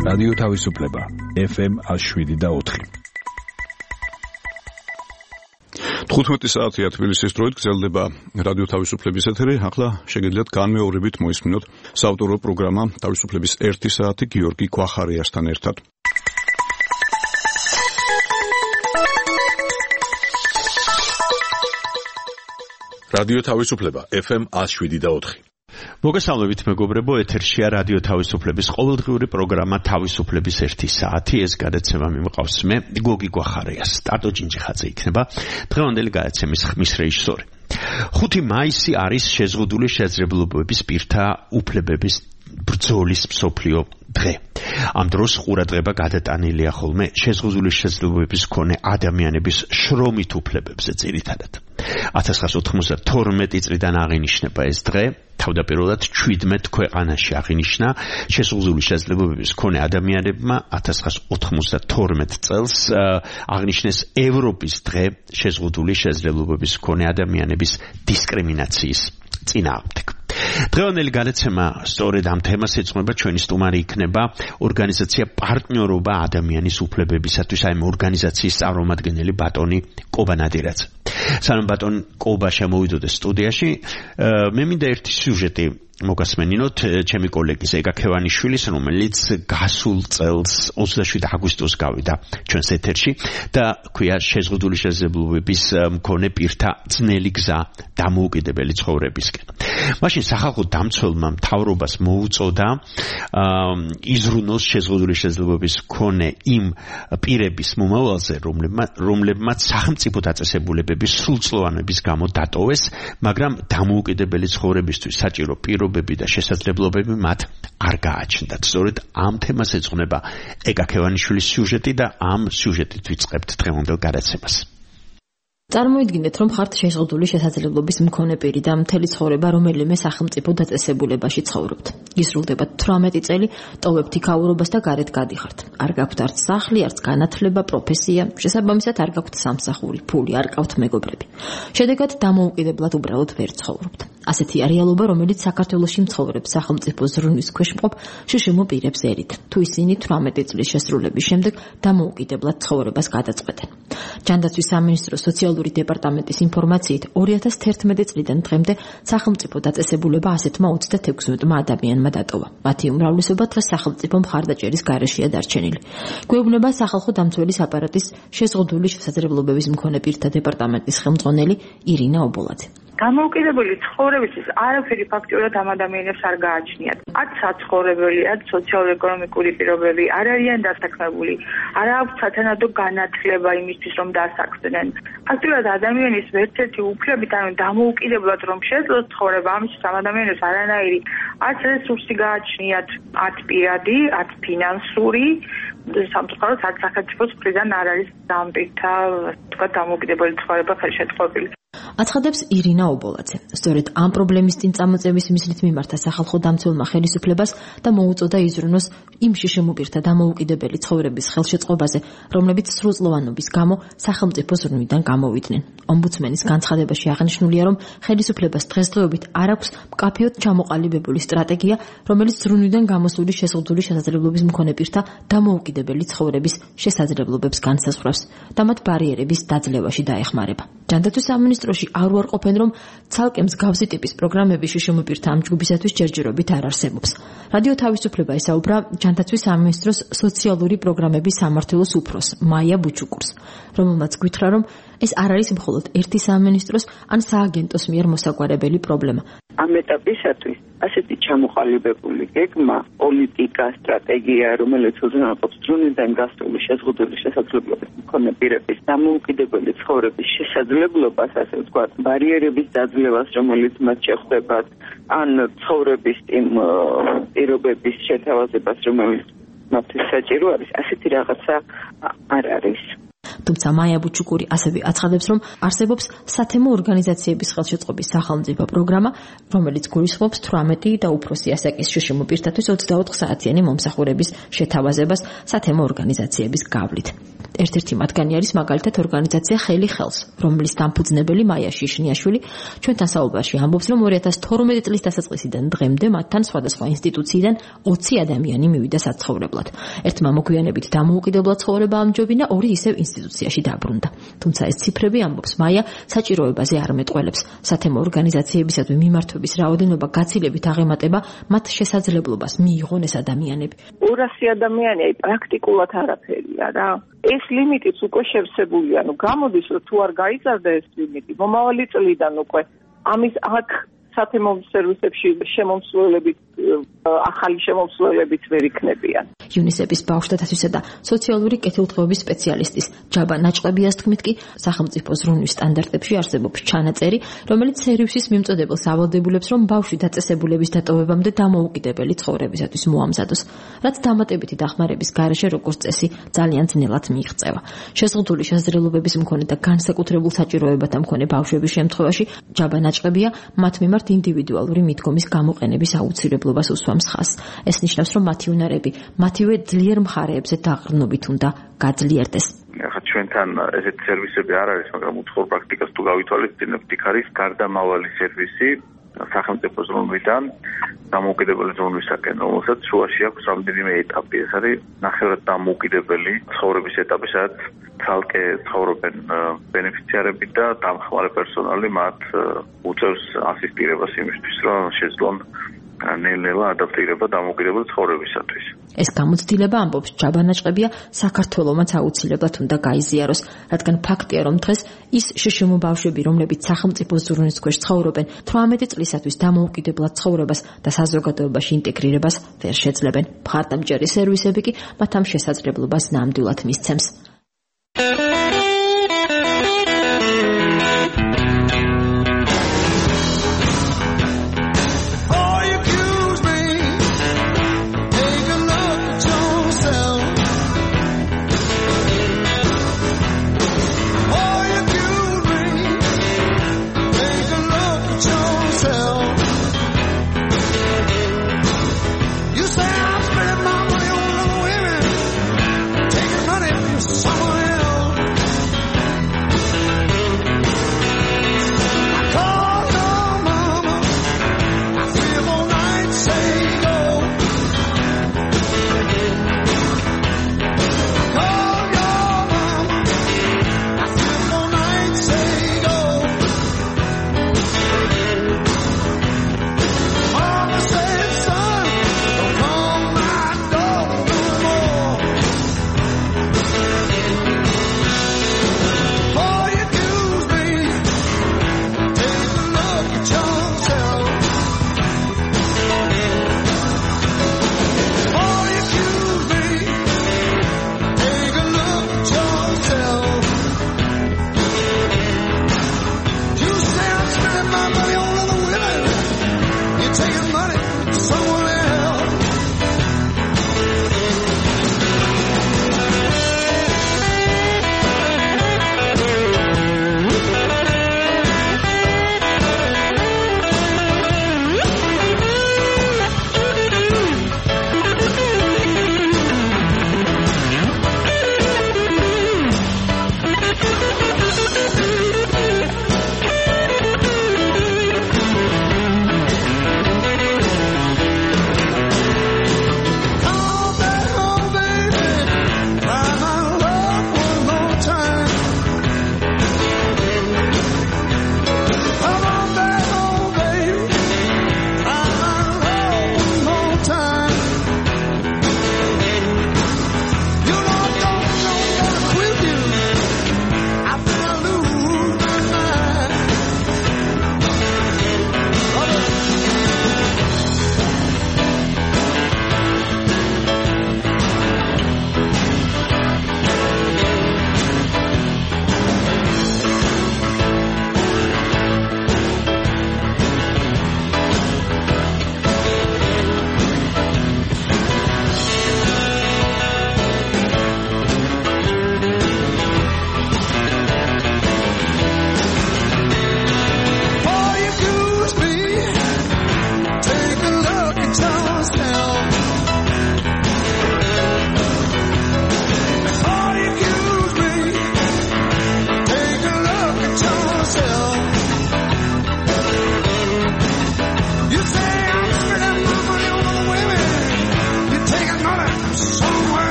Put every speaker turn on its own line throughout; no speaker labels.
რადიო თავისუფლება FM 107.4.
15 საათია თბილისის დროით გრძელდება რადიო თავისუფლების ეთერი. ახლა შეგიძლიათ განმეორებით მოისმინოთ საავტორო პროგრამა თავისუფლების 1 საათი გიორგი ქვახარიასთან ერთად. რადიო თავისუფლება FM 107.4.
მოგესალმებით მეგობრებო, ეთერშია რადიო თავისუფლების ყოველდღიური პროგრამა თავისუფლების 1 საათი. ეს გადაცემა მიმყავს მე, გოგი გვახარიას. სტარტო ჯინჯიხაძე იქნება დღევანდელი გადაცემის ხმის რეჟისორი. 5 მაისი არის შეზღუდული შესაძლებლობების პირთა უფლებების ბრძოლის მსოფლიო დღე. ამ დროს ყურადღება გადატანილია ხოლმე შეზღუდული შესაძლებლობების მქონე ადამიანების შრომით უფლებებზე ძირითადად. 1992 წლიდან აღინიშნება ეს დღე. თავდაპირველად 17 ქვეყანაში აღინიშნა. შეზღუდული შესაძლებლობების მქონე ადამიანებმა 1992 წელს აღნიშნეს ევროპის დღე შეზღუდული შესაძლებლობების მქონე ადამიანების დისკრიმინაციის წინააღმდეგ. დღევანდელი გადაცემა სწორედ ამ თემას ეძღვნება. ჩვენი სტუმარი იქნება ორგანიზაცია პარტნიორობა ადამიანის უფლებებისათვის, აი ორგანიზაციის წარმომადგენელი ბატონი კობა ნადირაძე. სანამ ბატონ კობა შემოვიდოდეს სტუდიაში, მე მინდა ერთი სიუჟეტი მოგასმენინოთ ჩემი კოლეგის ეგა ქევანიშვილის, რომელიც გასულ წელს 27 აგვისტოს გავიდა ჩვენს ეთერში და ქვია შეზღუდული შესაძლებლობების მქონე პირთა ძნელი გზა დამოუკიდებელი ცხოვრებისკენ. მაშინ სახალხო დამცველმა მთავრობას მოუწოდა იზრუნოს შეზღუდული შესაძლებლობების მქონე იმ პირების მომავალზე, რომლებმაც სახელმწიფო დაწესებულებების სრულწლოვანების გამო დატოვეს, მაგრამ დამოუკიდებელი ცხოვრებისთვის საჭირო პირობები და შესაძლებლობები მათ არ გააჩნდათ. სწორედ ამ თემას ეძღვნება ეკა ქევანიშვილის სიუჟეტი და ამ სიუჟეტით ვიწყებთ დღევანდელ გადაცემას.
წარმოიდგინეთ, რომ ხართ შეზღუდული შესაძლებლობის მქონე პირი და მთელი ცხოვრება რომელიმე სახელმწიფო დაწესებულებაში ცხოვრობთ. ისრულდება 18 წელი, ტოვებთ იქაურობას და გარეთ გადიხართ. არ გაქვთ არც სახლი, არც განათლება, პროფესია, შესაბამისად არ გაქვთ სამსახური, ფული, არ ყავთ მეგობრები. შედეგად დამოუკიდებლად უბრალოდ ვერ ცხოვრობთ. ასეთია რეალობა, რომელიც საქართველოში მცხოვრებ სახელმწიფო ზრუნვის ქვეშ მყოფ შშმ პირებს ერით, თუ ისინი 18 წლის შესრულების შემდეგ დამოუკიდებლად ცხოვრებას გადაწყვეტენ. ჯანდაცვის სამინისტროს სოციალური დეპარტამენტის ინფორმაციით 2011 წლიდან დღემდე სახელმწიფო დაწესებულება 126 ადამიანმა დატოვა. მათი უმრავლესობა დღეს სახელმწიფო მხარდაჭერის გარეშეა დარჩენილი. გვეუბნება სახალხო დამცველის აპარატის შეზღუდული შესაძლებლობების მქონე პირთა დეპარტამენტის ხელმძღვანელი ირინა ობოლაძე.
დამოუკიდებელი ცხოვრებისთვის არაფერი ფაქტიურად ამ ადამიანებს არ გააჩნიათ. არც საცხოვრებელი, არც სოციალურ-ეკონომიკური პირობები, არ არიან დასაქმებული, არ აქვს სათანადო განათლება იმისთვის, რომ დასაქმდნენ. ფაქტიურად ადამიანის ერთ-ერთი უფლებით, ანუ დამოუკიდებლად რომ შეძლოს ცხოვრება, ამისთვის ამ ადამიანებს არანაირი არც რესურსი გააჩნიათ, არც პირადი, არც ფინანსური, სამწუხაროდ არც სახელმწიფოს მხრიდან არ არის ამ პირთა დამოუკიდებელი ცხოვრება ხელშეწყობილი.
აცხადებს ირინა ობოლაძე. სწორედ ამ პრობლემის წინ წამოწევის მიზნით მიმართა სახალხო დამცველმა ხელისუფლებას და მოუწოდა იზრუნოს იმ შშმ პირთა დამოუკიდებელი ცხოვრების ხელშეწყობაზე, რომლებიც სრულწლოვანობის გამო სახელმწიფო ზრუნვიდან გამოვიდნენ. ომბუდსმენის განცხადებაში აღნიშნულია, რომ ხელისუფლებას დღესდღეობით არ აქვს მკაფიოდ ჩამოყალიბებული სტრატეგია, რომელიც ზრუნვიდან გამოსული შეზღუდული შესაძლებლობის მქონე პირთა დამოუკიდებელი ცხოვრების შესაძლებლობებს განსაზღვრავს და მათ ბარიერების დაძლევაში დაეხმარება. ჯანდაცვის სამინისტროში არ უარყოფენ, რომ ცალკე მსგავსი ტიპის პროგრამები შშმ პირთა ამ ჯგუფისათვის ჯერჯერობით არ არსებობს. რადიო თავისუფლება ესაუბრა ჯანდაცვის სამინისტროს სოციალური პროგრამების სამმართველოს უფროს მაია ბუჩუკურს, რომელმაც გითხრა, რომ ეს არ არის მხოლოდ ერთი სამინისტროს ან სააგენტოს მიერ მოსაგვარებელი პრობლემა.
ამ ეტაპისათვის ასეთი ჩამოყალიბებული გეგმა, პოლიტიკა, სტრატეგია, რომელიც უზრუნველყოფს ზრუნვიდან გასული შეზღუდული შესაძლებლობის მქონე პირების დამოუკიდებელი ცხოვრების შესაძლებლობას, ასე ვთქვათ, ბარიერების დაძლევას, რომელიც მათ შეხვდებათ, ან ცხოვრების იმ პირობების შეთავაზებას, რომელიც მათთვის საჭირო არის, ასეთი რაღაცა არ არის.
თუმცა მაია ბუჩუკური ასევე აცხადებს, რომ არსებობს სათემო ორგანიზაციების ხელშეწყობის სახელმწიფო პროგრამა, რომელიც გულისხმობს 18 და უფროსი ასაკის შშმ პირთათვის 24 საათიანი მომსახურების შეთავაზებას სათემო ორგანიზაციების გავლით. ერთ-ერთი მათგანი არის მაგალითად ორგანიზაცია ხელი ხელს, რომლის დამფუძნებელი მაია შიშნიაშვილი ჩვენთან საუბარში ამბობს, რომ 2012 წლის დასაწყისიდან დღემდე მათთან სხვადასხვა ინსტიტუციიდან 20 ადამიანი მივიდა საცხოვრებლად. ერთმა მოგვიანებით დამოუკიდებლად ცხოვრება ამჯობინა, ორი ისევ ინსტიტუციაში დაბრუნდა. თუმცა ეს ციფრები, ამბობს მაია, საჭიროებაზე არ მეტყველებს. სათემო ორგანიზაციებისადმი მიმართვების რაოდენობა გაცილებით აღემატება მათ შესაძლებლობას მიიღონ ეს ადამიანები.
200 ადამიანი პრაქტიკულად არაფერია რა. ეს ლიმიტიც უკვე შევსებულია, გამოდის რომ თუ არ გაიზარდა ეს ლიმიტი, მომავალი წლიდან უკვე ამის აქ სათემო სერვისებში შემომსვლელებით ახალი შემომსვლელებიც ვერ იქნებიან.
UNICEF-ის ბავშვთა დაცვისა და სოციალური კეთილდღეობის სპეციალისტის ჯაბა ნაჭყებიას თქმით კი, სახელმწიფო ზრუნვის სტანდარტებში არსებობს ჩანაწერი, რომელიც სერვისის მიმწოდებელს ავალდებულებს, რომ ბავშვი დაწესებულების დატოვებამდე დამოუკიდებელი ცხოვრებისათვის მოამზადოს, რაც დამატებითი დახმარების გარეშე როგორც წესი ძალიან ძნელად მიიღწევა. შეზღუდული შესაძლებლობების მქონე და განსაკუთრებულ საჭიროებათა მქონე ბავშვების შემთხვევაში ჯაბა ნაჭყებია მათ მიმართ ინდივიდუალური მიდგომის გამოყენების აუცილებლობას უსვამს ხაზს. ეს ნიშნავს, რომ მათი უნარები მათივე ძლიერ მხარეებზე დაყრდნობით უნდა გაძლიერდეს.
ახლა ჩვენთან ესეთი სერვისები არ არის, მაგრამ უცხოურ პრაქტიკას თუ გავითვალისწინებთ, იქ არის გარდამავალი სერვისი სახელმწიფო ზრუნვიდან დამოუკიდებელი ზრუნვისაკენ, რომელსაც შუაში აქვს რამდენიმე ეტაპი. ეს არის ნახევრად დამოუკიდებელი ცხოვრების ეტაპი, სადაც ცალკე ცხოვრობენ ბენეფიციარები და დამხმარე პერსონალი მათ უწევს ასისტირებას იმისთვის, რომ შეძლონ ნელ-ნელა ადაპტირება დამოუკიდებელი ცხოვრებისათვის.
ეს გამოცდილება, ამბობს ჯაბა ნაჭყებია, საქართველომაც აუცილებლად უნდა გაიზიაროს, რადგან ფაქტია, რომ დღეს ის შშმ ბავშვები, რომლებიც სახელმწიფო ზრუნვის ქვეშ ცხოვრობენ, 18 წლისათვის დამოუკიდებლად ცხოვრებას და საზოგადოებაში ინტეგრირებას ვერ შეძლებენ. მხარდამჭერი სერვისები კი მათ ამ შესაძლებლობას ნამდვილად მისცემს.
You say I'm spending my money on women, taking money from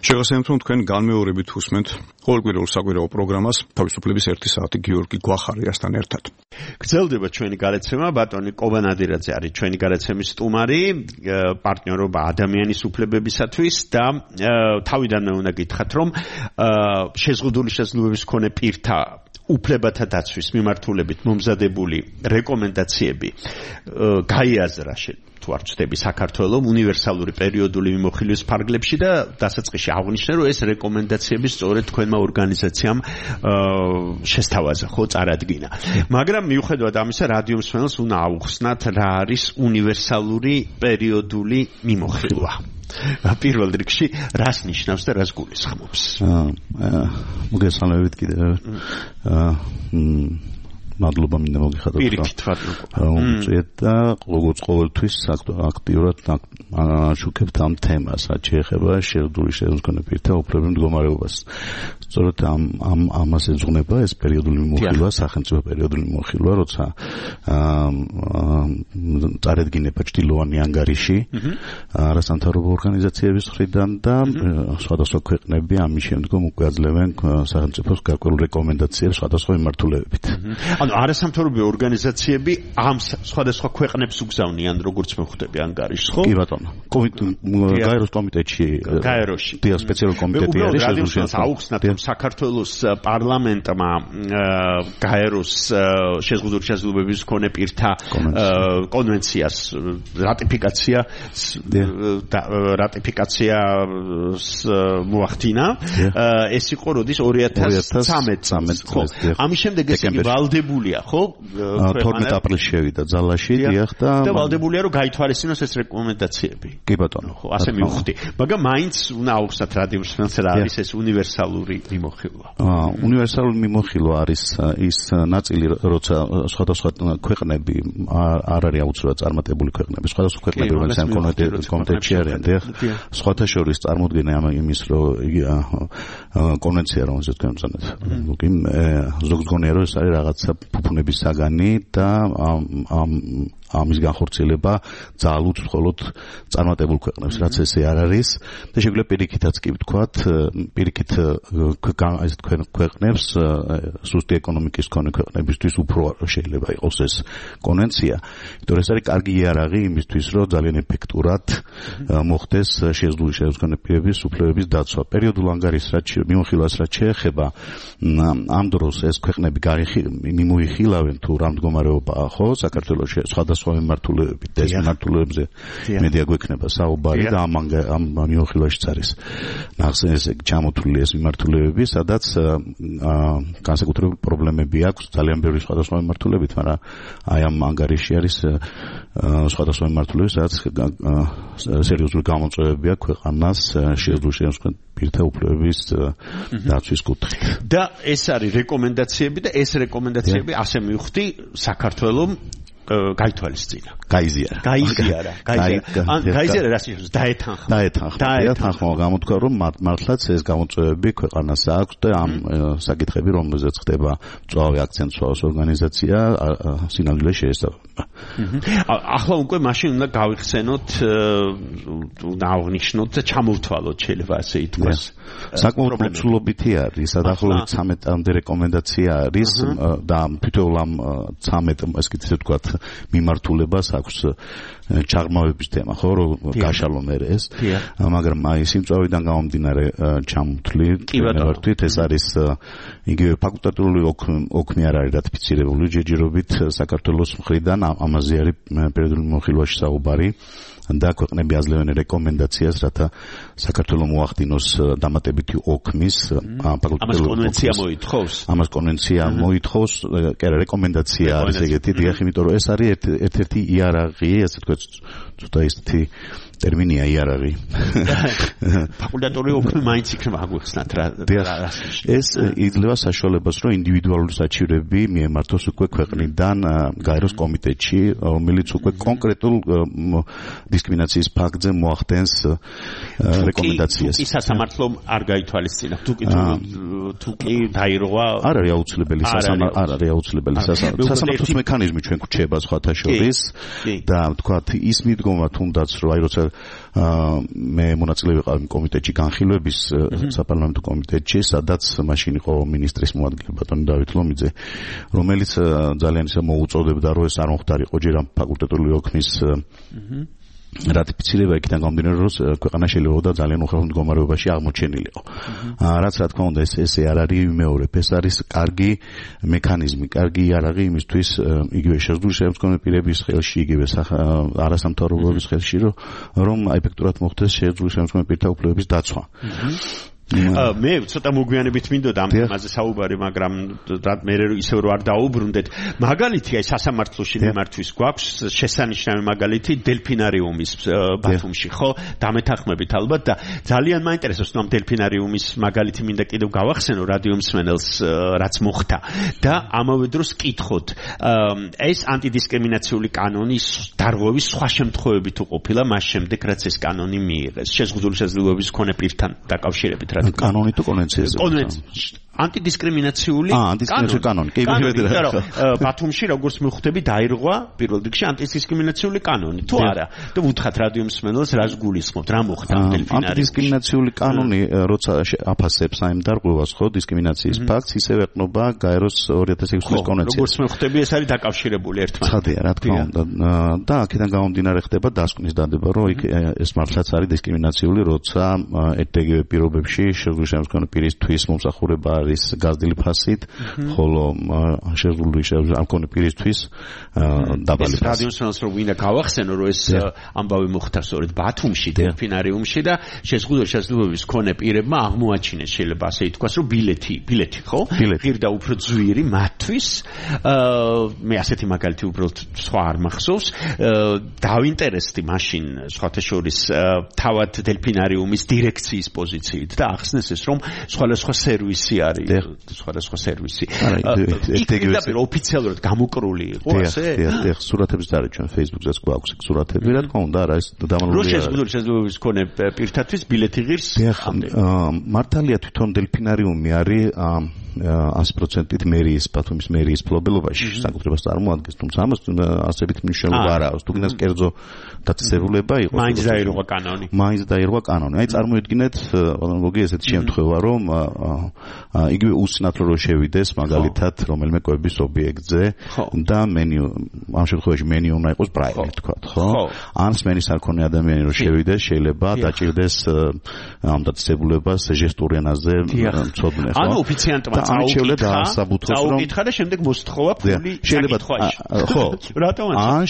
შეგახსენებთ, რომ თქვენ განმეორებით უსმენთ ყოველკვირეულ საკვირაო პროგრამას თავისუფლების 1 საათი გიორგი გვახარიასთან ერთად.
გრძელდება ჩვენი გარეთცემა, ბატონი კობა ნადირაძე არის ჩვენი გარეთცემის სტუმარი, პარტნიორობა ადამიანის უფლებებისათვის და თავიდანვე უნდა გითხრათ, რომ შეზღუდული შესაძლებლობების მქონე პირთა უფლებათა დაცვის მიმართულებით მომზადებული რეკომენდაციები გაიაზრა თუ არ ვცდები საქართველოს უნივერსალური პერიოდული მიმოხილვის ფარგლებში და დასაწყისში აღნიშნე, რომ ეს რეკომენდაციები სწორედ თქვენმა ორგანიზაციამ შესთავაზა, ხო, წარადგინა. მაგრამ მიუხედავად ამისა, რადიო მსმენელს უნდა აუხსნათ, რა არის უნივერსალური პერიოდული მიმოხილვა. პირველ რიგში რას ნიშნავს და რას გულისხმობს?
მოგესალმებით კიდევ. მადლობა მინდა მოგიხადოთ.
პირიქით მადლობა.
და როგორც ყოველთვის აქტიურად შუქებთ ამ თემას, რაც შეეხება შეზღუდული შესაძლებლობების პირთა უფლებების მდგომარეობას. სწორედ ამას ეძღვნება ეს პერიოდული მიმოხილვა, სახელმწიფო პერიოდული მიმოხილვა, როცა წარედგინება ჭtildeოვანი ანგარიში არასამთავრობო ორგანიზაციების მხრიდან და სხვადასხვა ქვეყნები ამის შემდგომ უკვე აძლევენ სახელმწიფოს გარკვეულ რეკომენდაციებს სხვადასხვა მიმართულებებით.
ანუ არასამთავრობო ორგანიზაციები ამ სხვადასხვა ქვეყნებს უგზავნიან, როგორც მე ხვდები ანგარიშს, ხო?
კი ბატონო. გაეროს კომიტეტში,
გაეროში.
დიახ, სპეციალური კომიტეტი არის
შესაძლოა აუხსნათ, რომ საქართველოს პარლამენტმა გაეროს შეზღუდული შესაძლებლობების მქონე პირთა კონვენციას რატიფიკაციას მოახდინა. ეს იყო როდის 2013 ხო? ამის შემდეგ ეს იგი ვალდებულია, ხო?
12 აპრილში შევიდა ძალაში, დიახ და
ვალდებულია რომ გაითვალისწინოს ეს რეკომენდაციები.
კი ბატონო.
ხო, ასე მივხვდი. მაგრამ მაინც უნდა აუხსნათ რადიო მსმენელს რა არის ეს უნივერსალური მიმოხილვა.
უნივერსალური მიმოხილვა არის ის ნაწილი, როცა სხვადასხვა ქვეყნები არ არის აუცილებლად წარმატებული ქვეყნები, სხვადასხვა ქვეყნები რომელიც ამ კომიტეტში არიან, დიახ. სხვათა შორის წარმოდგენა იმის, რომ კონვენცია რომელზეც თქვენ ვზანეთ. ზოგს გონია რომ ეს არის რაღაცა ფუფუნების საგანი და ამის განხორციელება ძალუც მხოლოდ წარმატებულ ქვეყნებს, რაც ესე არ არის და შეგვიძლია პირიქითაც კი ვთქვათ, პირიქით ეს ქვეყნებს, სუსტი ეკონომიკის მქონე ქვეყნებისთვის უფრო შეიძლება იყოს ეს კონვენცია, იმიტომ რომ ეს არის კარგი იარაღი იმისთვის, რომ ძალიან ეფექტურად მოხდეს შეზღუდული შესაძლებლობების უფლებების დაცვა. პერიოდულ ანგარიშს მიმოხილვას რაც შეეხება, ამ დროს ეს ქვეყნები მიმოიხილავენ თუ რა მდგომარეობაა, ხო, საქართველოში სხვადასხვა მიმართულებებით და ეს მიმართულებებზე მედია გვექნება საუბარი და ამ მიმოხილვაშიც არის ნახსენზე ჩამოთვლილი ეს მიმართულებები, სადაც განსაკუთრებული პრობლემები აქვს ძალიან ბევრი სხვადასხვა მიმართულებით, მაგრამ აი ამ ანგარიში არის სხვადასხვა მიმართულებით, სადაც სერიოზული გამოწვევები აქვს ქვეყანას შეზღუდული შესაძლებლობების პირთა უფლებების დაცვის კუთხით.
და ეს არის რეკომენდაციები და ეს რეკომენდაციები ასე მივხვდი საქართველოს გაითვალისწინა. გაიზიარა. რას ნიშნავს?
დაეთანხმა გამოთქვა, რომ მართლაც ეს გამოწვევები ქვეყანას აქვს და ამ საკითხები, რომელზეც ხდება მწვავე აქცენტს სვავს ორგანიზაცია, სინამდვილეში შეესაბამება.
ახლა უკვე მაშინ უნდა გავიხსენოთ, უნდა აღვნიშნოთ და ჩამოვთვალოთ, შეიძლება ასე ითქვას.
საკმაოდ მოცულობითი არის, დაახლოებით 13-მდე რეკომენდაცია არის და თითოეულ ამ 13 ეს კიდე ვთქვათ მიმართულებას აქვს ჩაღრმავების თემა, ხო, რომ გაშალო მერე ეს. მაგრამ აი სიმწვავიდან გამომდინარე ჩამოთვლით, ეს არის იგივე ფაკულტატიური ოქმი არ არის რატიფიცირებული ჯერჯერობით საქართველოს მხრიდან, ამაზე არის პერიოდული მიმოხილვაში საუბარი. და ქვეყნები აძლევენ რეკომენდაციას, რათა საქართველოს მოახდინოს დამატებითი ოქმის
ფაკულტატიური კონვენცია მოითხოვს.
ამას კონვენცია მოითხოვს, კი არა, რეკომენდაცია არის ეგეთი, დიახ, იმიტომ რომ ეს არის ერთ-ერთი იარაღი, ასე თქვა, ცოტა ისეთი ტერმინია იარაღი.
ფაკულტატიური ოქმი მაინც იქნება აგვიხსნათ რა.
ეს იძლევა საშუალებას, რომ ინდივიდუალური საჩივრები მიემართოს უკვე ქვეყნიდან გაეროს კომიტეტში, რომელიც უკვე კონკრეტულ დისკრიმინაციის ფაქტზე მოახდენს რეკომენდაციას.
ის სასამართლომ არ გაითვალისწინა. თუ კი დაირღვა
არ არის აუცილებელი სასამართლოს მექანიზმი ჩვენ გვჩება სხვათა შორის და თქვათ ის მიდგომა თუნდაც რომ აი როცა მე მონაწილე ვიყავი კომიტეტში განხილვების საპარლამენტო კომიტეტში, სადაც მაშინ იყო მინისტრის მოადგილე ბატონი დავით ლომიძე, რომელიც ძალიან ისე მოუწოდებდა, რომ ეს არ მოხდარიყო ჯერ ამ ფაკულტეტური ოქმის რატიფიცირება იქიდან გამომდინარე, რომ ქვეყანა შეიძლება ძალიან უხერხემლო მდგომარეობაში აღმოჩენილიყო. რაც რა თქმა უნდა ესე არ არის ვიმეორებ, ეს არის კარგი მექანიზმი, კარგი იარაღი იმისთვის, იგივე შესაძლებელი პირების ხელში, იგივე არასამთავრობოების ხელში, რომ ეფექტურად მოხდეს შესაძლებელი პირთა უფლებების დაცვა.
მე ცოტა მოგვიანებით მინდოდა ამ თემაზე საუბარი, მაგრამ მე ისევ რო არ დაუბრუნდეთ. მაგალითი აი სასამართლოში მიმართვის გვაქვს შესანიშნავი მაგალითი დელფინარიუმის ბათუმში, ხო? დამეთანხმებით ალბათ და ძალიან მაინტერესებს ამ დელფინარიუმის მაგალითი მინდა კიდევ გავახსენო რადიო მსმენელს რაც მოხდა და ამავე დროს კითხოთ ეს ანტიდისკრიმინაციული კანონის დარღვევის სხვა შემთხვევებით უყოფილა მას შემდეგ რაც ეს კანონი მიიღეს შეზღუდული შესაძლებლობის მქონე პირთან დაკავშირებით
კანონი თუ კონვენციაზე
ანტიდისკრიმინაციული
კანონი. კი,
ბათუმში როგორც მივხვდები დაირღვა პირველ რიგში ანტიდისკრიმინაციული კანონი. თუ არა, და ვუთხრათ რადიო მსმენელს რას გულისხმობთ, რა მოხდა დელფინარიუმში.
ანტიდისკრიმინაციული კანონი როცა აფასებს აი დარღვევას, ხო, დისკრიმინაციის ფაქტს, ისევ ეყნობა გაეროს 2006 წლის კონვენციას.
როგორც მივხვდები, ეს არის დაკავშირებული ერთმანეთთან.
ხადია, რა თქმა უნდა. და აქედან გამომდინარე ხდება დასკვნის დადება, რომ ეს მართლაც არის დისკრიმინაციული, როცა ერთ-ეგივე პირობებში შესაძლებელი მქონე პირისთვის მომსახურება არის გაზრდილი ფასით, ხოლო შესაძლებელი ამ მქონე პირისთვის დაბალი ფასით.
რადიო მსმენელს რომ ვინდა გავახსენო, რომ ეს ამბავი მოხდა სწორედ ბათუმში, დელფინარიუმში და შესაძლებელი შესაძლებლობის მქონე პირებმა აღმოაჩინეს, შეიძლება ასე ითქვას, რომ ბილეთი, ხო? ღირდა უფრო ძვირი მათთვის. მე ასეთი მაგალითი უბრალოდ სხვა არ მახსოვს. დავინტერესდი მაშინ სხვათა შორის თავად დელფინარიუმის დირექციის პოზიციით და ახსნეს ეს რომ სხვადასხვა სერვისი არის, სხვადასხვა სერვისი. ეგრევე ოფიციალურად გამოკრული იყო ასე?
დიახ, სურათებს დარეთ ჩვენ Facebook-ზეც გვაქვს სურათები, რა თქმა უნდა, რა ეს დამალული
არის. შესაძლებლობის მქონე პირთათვის ბილეთი ღირს.
დიახ, მართალია თვითონ დელფინარიუმი არის 100%-ით მერიის, ბათუმის მერიის ფლობელობაში საკუთრებას წარმოადგენს, თუმცა ამას ასებით მნიშვნელობა არ აქვს. თუ გინდას კერძო დაწესებულება იყოს.
მაინც
დაირღვა კანონი. აი წარმოიდგინეთ, ბატონო, ესეთი შემთხვევა, რომ იგივე უსინათლო რო შევიდეს მაგალითად რომელიმე კვების ობიექტზე და მენიუ ამ შემთხვევაში მენიუ უნდა იყოს პრაივეტ, თქვათ, ხო? ან სმენის არ ქონე ადამიანი რო შევიდეს, შეიძლება დაჭირდეს ამ დაწესებულებას ჟესტურ ენაზე მცოდნე, ხო?
ანუ ოფიციანტმა წაუკითხა და შემდეგ მოსთხოვა ფული საკითხვაში.
ხო.
რატომ?
ან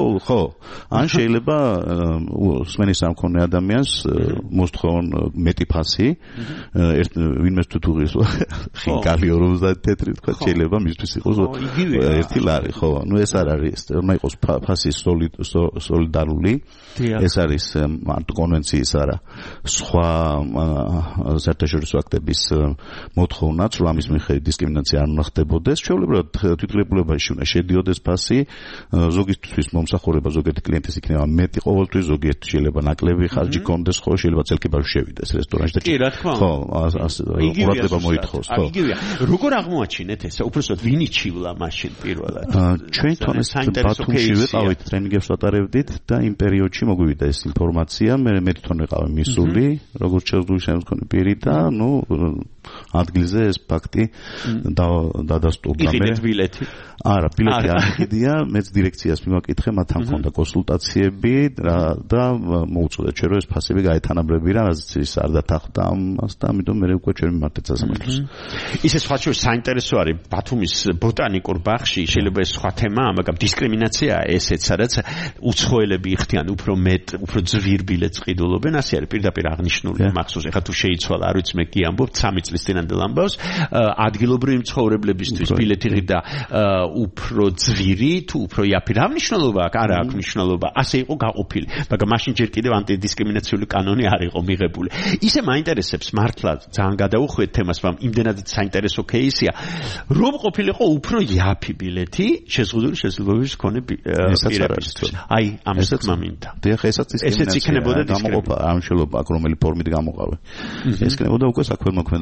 შეიძლება სმენის არ ქონე ადამიანს მოსთხოვონ მეტი ფასი, ვინმეს თუ თუღის ხინკალი 50 თეთრი, თქვა შეიძლება მისთვის იყოს 1 ლარი, ხო? ნუ ეს არ არის, უნდა იყოს ფასი სოლიდარული. ეს არის მარტო კონვენციის არა, სხვა საერთაშორისო აქტების მოთხოვნაც, რომ ამის მიხედვით დისკრიმინაცია არ უნდა ხდებოდეს. ჩვეულებრივად თვითმფრინავებაში უნდა შედიოდეს ფასი, ზოგისთვის მომსახურება ზოგიერთი კლიენტის იქნება მეტი ყოველთვის, ზოგიერთი შეიძლება ნაკლები ხარჯი კონდეს, ხო, შეიძლება წელკიბაში შევიდეს რესტორანში და
კი, რა თქმა უნდა.
ხო, ყურადღება მოითხოვს, ხო.
იგივეა. როგორ აღმოაჩინეთ ესე? უბრალოდ ვინ იჩივლა მაშინ პირველად?
ჩვენ თონეს ბათუმში ვიყავით, ტრენინგებს ვატარებდით და იმ პერიოდში მოგვივიდა ეს ინფორმაცია, მე თვითონ ვიყავი მისული, როგორც შესაძლებელი მქონე პირი და ნუ ადგილზე ეს ფაქტი დადასტურდა მე.
იყიდეთ ბილეთი?
არა, ბილეთი არ იყიდია, მეც დირექციას მიმაკითხე, მათთან მქონდა კონსულტაციები და მოუწოდეთ ჩვენ რომ ეს ფასები გაეთანაბრები რა, რაც ის არ დათანხმდა ამას და ამიტომ მე უკვე ჩვენ მიმართეთ სასამართლოს.
ისე სხვა შორის საინტერესო არის ბათუმის ბოტანიკურ ბაღში, შეიძლება ეს სხვა თემაა, მაგრამ დისკრიმინაცია ესეც, სადაც უცხოელები იხდიან უფრო უფრო ძვირ ბილეთს ყიდულობენ, ასე არის პირდაპირ აღნიშნული მახსოვს. ეხლა თუ შეიცვალა, არ ვიცი მე კი ამბობ 3 წლის წინანდელ ამბავს, ადგილობრივი მცხოვრებლებისთვის ბილეთი ღირდა უფრო ძვირი, თუ უფრო იაფი, რა მნიშვნელობა აქვს? არა აქვს მნიშვნელობა. ასე იყო გაყოფილი, მაგრამ მაშინ ჯერ კიდევ ანტიდისკრიმინაციული კანონი არ იყო მიღებული. ისე მაინტერესებს მართლა ძალიან გადაუხვეთ თემას, მაგრამ იმდენად საინტერესო кейსია, რომ ყოფილიყო უფრო იაფი ბილეთი შეზღუდული შესაძლებლობის მქონე პირებისთვის. აი, ამას თქმა მინდა.
დიახ, ესეც იქნებოდა
გამოყოფა,
ამ შეიძლება აქ რომელი ფორმით გამოყავე. ეს იქნებოდა უკვე საქმემოქმედო მიდგომა,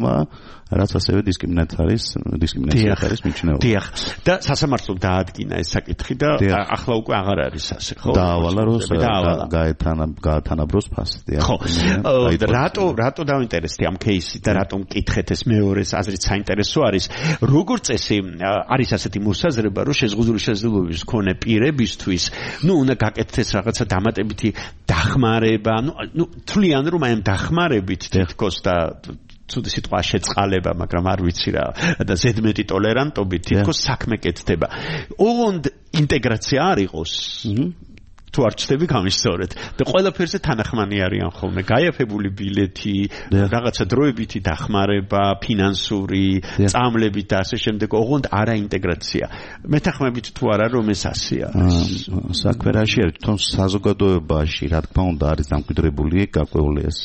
პრობლემა, რაც ასევე დისკრიმინაცია არის მიჩნეული.
დიახ. და სასამართლომ დაადგინა ეს საკითხი და ახლა უკვე აღარ არის ასე, ხო?
დაავალა რომ გაეთანაბროს ფასი.
ხო. რატო დავინტერესდი ამ кейსით და რატომ მკითხეთ ეს მეორეს აზრით საინტერესო არის? როგორც წესი არის ასეთი მოსაზრება, რომ შეზღუდული შესაძლებლობების მქონე პირებისთვის, უნდა გაკეთდეს რაღაცა დამატებითი დახმარება, თვლიან რომ აი ამ დახმარებით თითქოს და ცუდი სიტყვა შეწყალება, მაგრამ არ ვიცი რა და ზედმეტი ტოლერანტობით თითქოს საქმე კეთდება. ოღონდ ინტეგრაცია არ იყოს. თუ არ ჩდები გამისწორეთ და ყველაფერზე თანახმანი არიან ხოლმე გაიაფებული ბილეთი, რაღაცა დროებითი დახმარება, ფინანსური, წამლებით და ასე შემდეგ, ოღონდ არა ინტეგრაცია. მეთანხმებით თუ არა რომ ეს ასეა.
საქმე რაში არის? თვითონ საზოგადოებაში, რა თქმა უნდა, არის დამკვიდრებული გაკვეული ეს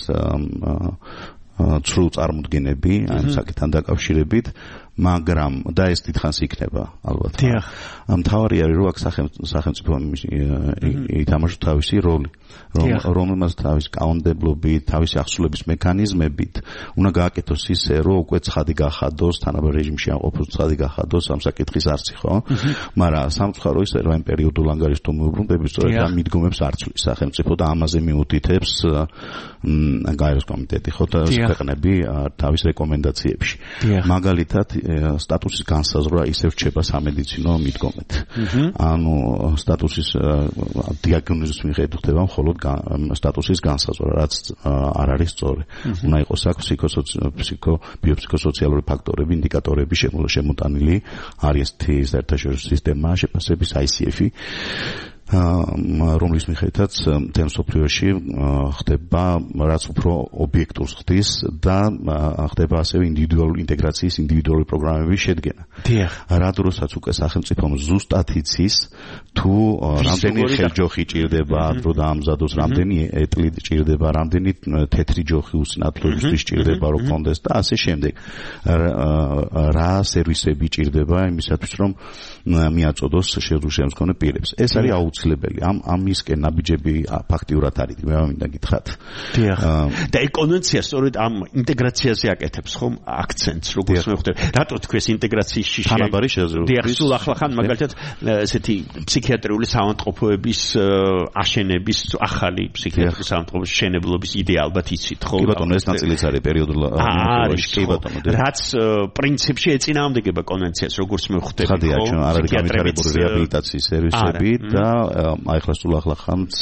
ცრუ წარმოდგენები ამ საკითხთან დაკავშირებით, მაგრამ და ეს დიდხანს იქნება ალბათ. მთავარი არის რომ აქ სახელმწიფო ითამაშოს თავისი როლი, რომელმაც თავის კანონმდებლობით, თავისი აღსრულების მექანიზმებით უნდა გააკეთოს ისე, რომ უკვე ცხადი გახადოს, თანაბარ რეჟიმში ამყოფოს ცხადი გახადოს ამ საკითხის არსი, ხო? მაგრამ სამწუხარო ისე რომ ამ პერიოდულ ანგარიშთან მოუბრუნდები სწორედ ამ მიდგომებს არ ცვლის სახელმწიფო და ამაზე მიუთითებს გაეროს კომიტეტი, ხო და ქვეყნები თავის რეკომენდაციებში. მაგალითად სტატუსის განსაზღვრა ისევ რჩება სამედიცინო მიდგომით. ანუ სტატუსის დიაგნოზის მიხედვით ხდება მხოლოდ სტატუსის განსაზღვრა, რაც არ არის სწორი. უნდა იყოს აქ ბიოფსიქოსოციალური ფაქტორები, ინდიკატორები შემოტანილი, არის საერთაშორისო სისტემა შეფასების ICF-ი, რომლის მიხედვითაც მთელ მსოფლიოში ხდება რაც უფრო ობიექტურს ხდის და ხდება ასევე ინტეგრაციის ინდივიდუალური პროგრამების შედგენა. რა დროსაც უკვე სახელმწიფომ ზუსტად იცის თუ რამდენი ხელჯოხი ჭირდება დრო დაამზადოს, რამდენი ეტლი ჭირდება, რამდენი თეთრი ჯოხი უსინათლოებისთვის ჭირდება რომ კონდეს და ასე შემდეგ. რა სერვისები ჭირდება იმისათვის რომ მიაწოდოს შეზღუდული მქონე პირებს. ეს არის აუცილებელი. ამისკენ ნაბიჯები ფაქტიურად არის. მე მინდა გითხრათ.
და ეკონომიკა სწორედ ამ ინტეგრაციაზე აკეთებს ხომ აქცენტს, როგორც მე ხვდები. რატო თქვენ ინტეგრაციის შიში?
თანაბარი შესაძლებლობა.
სულ ახლახან მაგალითად ესეთი ფსიქიატრიული საავადმყოფოების აშენების ახალი ფსიქიატრიული საავადმყოფოების შენებლობის იდეა ალბათ იცით, ხო?
კი ბატონო, ეს ნაწილიც არის პერიოდულ
ამბავში. კი ბატონო. რაც პრინციპში ეწინააღმდეგება კონვენციას, როგორც მე ხვდები, ხო?
არ არის განვითარებული რეაბილიტაციის სერვისები და აი ახლა სულ ახლახანს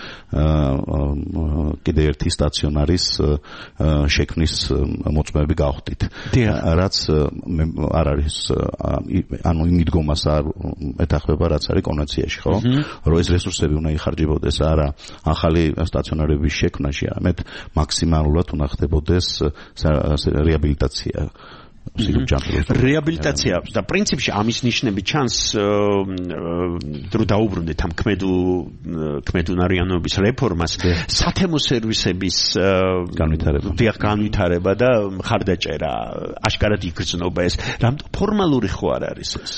კიდე ერთი სტაციონარის შექმნის მოწმეები გავხდით. რაც არ არის ანუ იმდგომას არ ეთახმება რაც არის კონვენციაში, ხო? რომ ეს რესურსები უნდა იხარჯებოდეს არა ახალი სტაციონარების შექმნაში, არამედ მაქსიმალურად უნდა ხდებოდეს რეაბილიტაცია.
რეაბილიტაცია და პრინციპში ამის ნიშნები ჩანს დრო დაუბრუნდეთ ამ ქმედუნარიანობის რეფორმას, სათემო სერვისების განვითარება და მხარდაჭერა აშკარად იგრძნობა ეს. ფორმალური ხო არ არის ეს?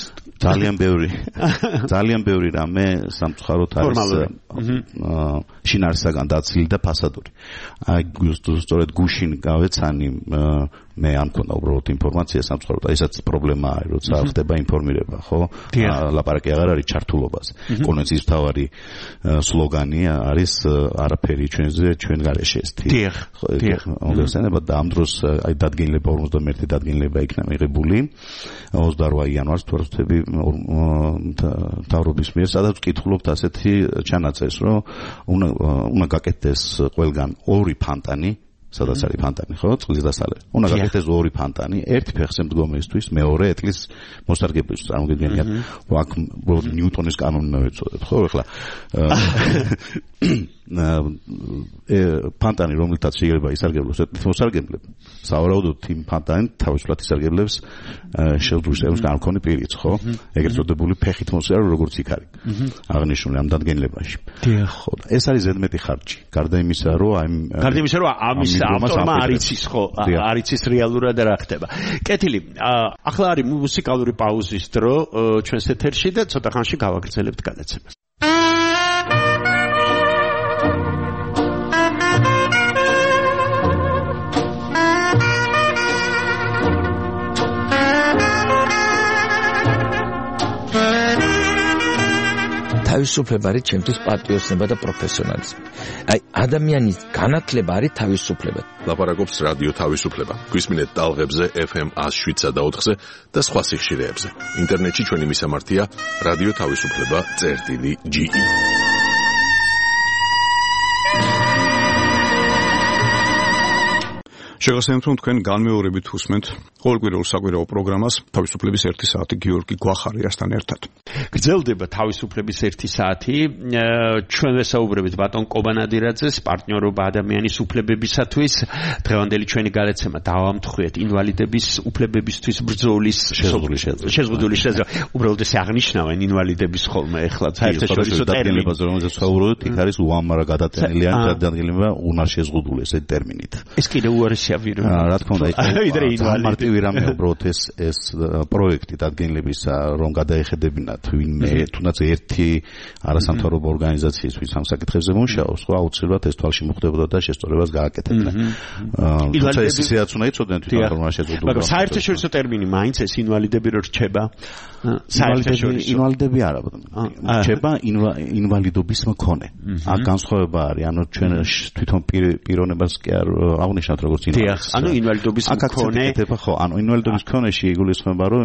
ძალიან ბევრი რამე სამწუხაროდ არის შინაარსისაგან დაცილი და ფასადური. აი სწორედ გუშინ გავეცანი მე არ მქონდა უბრალოდ ინფორმაცია სამწუხაროდ, ესაც პრობლემა არის, როცა ხდება ინფორმირება, ხო? ლაპარაკი აღარ არის ჩართულობაზე. კონვენციის მთავარი სლოგანი არის არაფერი ჩვენზე, ჩვენ გარეშე ეს. მოგეხსენება და ამ დროს აი დადგენილება 51 დადგენილება იქნა მიღებული 28 იანვარს თუ არ ვთქვი მთავრობის მიერ, სადაც ვკითხულობთ ასეთი ჩანაწერს, რომ უნდა გაკეთდეს ყველგან ორი ფანტანი, სადაც არის ფანტანი, ხო? წყლის დასალევი. უნდა გაკეთდეს ორი ფანტანი, ერთი ფეხზე მდგომისთვის, მეორე ეტლის მოსარგებლისთვის. წარმოგიდგენიათ, აქ ნიუტონის კანონი მოვეწოდეთ, ხო? ეხლა ფანტანი, რომელთაც შეიძლება ისარგებლოს ეტლის მოსარგებლები, სავარაუდოდ იმ ფანტანით თავისუფლად ისარგებლებს შეზღუდული სერვისის განმქონე პირიც, ხო? ეგრეთ წოდებული ფეხით მოსიარულე, როგორც იქ არის. აღნიშნული ამ დადგენილებაში. ხო, ეს არის ზედმეტი ხარჯი. გარდა იმისა, რომ
ამის ავტორმა არ იცის, ხო? არ იცის რეალურად რა ხდება. კეთილი, ახლა არის მუსიკალური პაუზის დრო ჩვენს ეთერში და ცოტა ხანში გავაგრძელებთ გადაცემას.
თავისუფლება არის ჩემთვის პატრიოტიზმი და პროფესიონალიზმი. აი, ადამიანის განათლება არის თავისუფლება.
ლაპარაკობს რადიო თავისუფლება. გვისმინეთ ტალღებზე FM 107.4-ზე და სხვა სიხშირეებზე. ინტერნეტში ჩვენი მისამართია რადიო თავისუფლება.ge.
შეგახსენებთ, რომ თქვენ განმეორებით უსმენთ ყოველკვირეულ საკვირაო პროგრამას თავისუფლების 1 საათი გიორგი გვახარიასთან ერთად.
გრძელდება თავისუფლების 1 საათი. ჩვენ ვესაუბრებით ბატონ კობანადირაძეს, პარტნიორობა ადამიანის უფლებებისათვის. დღევანდელი ჩვენი გადაცემა დავამთხვიეთ ინვალიდების უფლებებისთვის ბრძოლის შეზღუდული უბრალოდ ეს აღნიშნავენ ინვალიდების ხოლმე ეხლა საერთაშორისო
ტერმინებზე რომელზეც ვსაუბრობთ, იქ არის უამარა გადაწენილი ან დადგენილება უნარშეზღუდული ესეთი ტერმინით.
ეს კიდევ უარესია ვირო.
რა თქმა უნდა, მარტივი რამე უბრალოდ ეს პროექტი დადგენილებისა რომ გადაეხედებინათ ვინმე თუნდაც ერთი არასამთავრობო ორგანიზაციისთვის ამ საკითხებზე მუშაობს, ხო აუცილებლად ეს თვალში მოხდებოდა და შესწორებას გააკეთებდა. თუმცა ეს ისედაც უნდა იცოდნენ თვითონ რომ შეზღუდული.
მაგრამ საერთაშორისო ტერმინი მაინც ეს ინვალიდები რო რჩება.
ინვალიდები არა, რჩება ინვალიდობის მქონე. აქ განსხვავება არის, ანუ ჩვენ თვითონ პიროვნებას კი არ აღნიშნავთ როგორც ინვალიდის.
ანუ ინვალიდობის მქონე.
ხო, ანუ ინვალიდობის მქონეში იგულისხმება რომ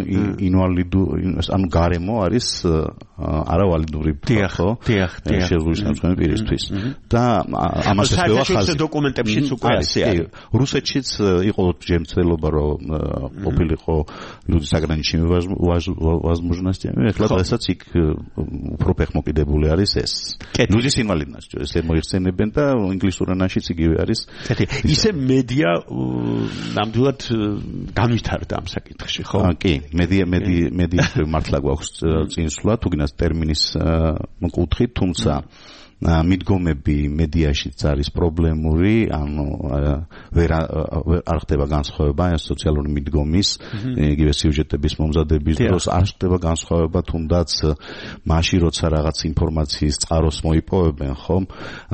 ანუ გარემო არის არავალიდური ხო? შეზღუდული სამსხმელი პირისთვის. და ამას ესევა ხაზი.
დოკუმენტებშიც უკვე არის.
რუსეთშიც იყო ჯერმცველობა რომ ყოფილიყო люди заграничными возможностями. ეხლა დღესაც იქ უფრო ფეხმოკიდებული არის ეს. ლუდის ინვალიდность, ესე მოიხსენებენ და ინგლისურ ენაშიც იგივე არის.
ისე მედია ნამდვილად განვითარდა ამ საკითხში, ხო?
კი, მედია მართლა გვაქვს წინსვლა, თუ გინდათ ტერმინის მკუთხით, თუმცა მიდგომები მედიაშიც არის პრობლემური, ანუ ვერ არ ხდება განსხვავება სოციალური მიდგომის, იგივე სიუჟეტების მომზადების დროს არ ხდება განსხვავება, თუნდაც მაშინ როცა რაღაც ინფორმაციის წყაროს მოიპოვებენ, ხომ?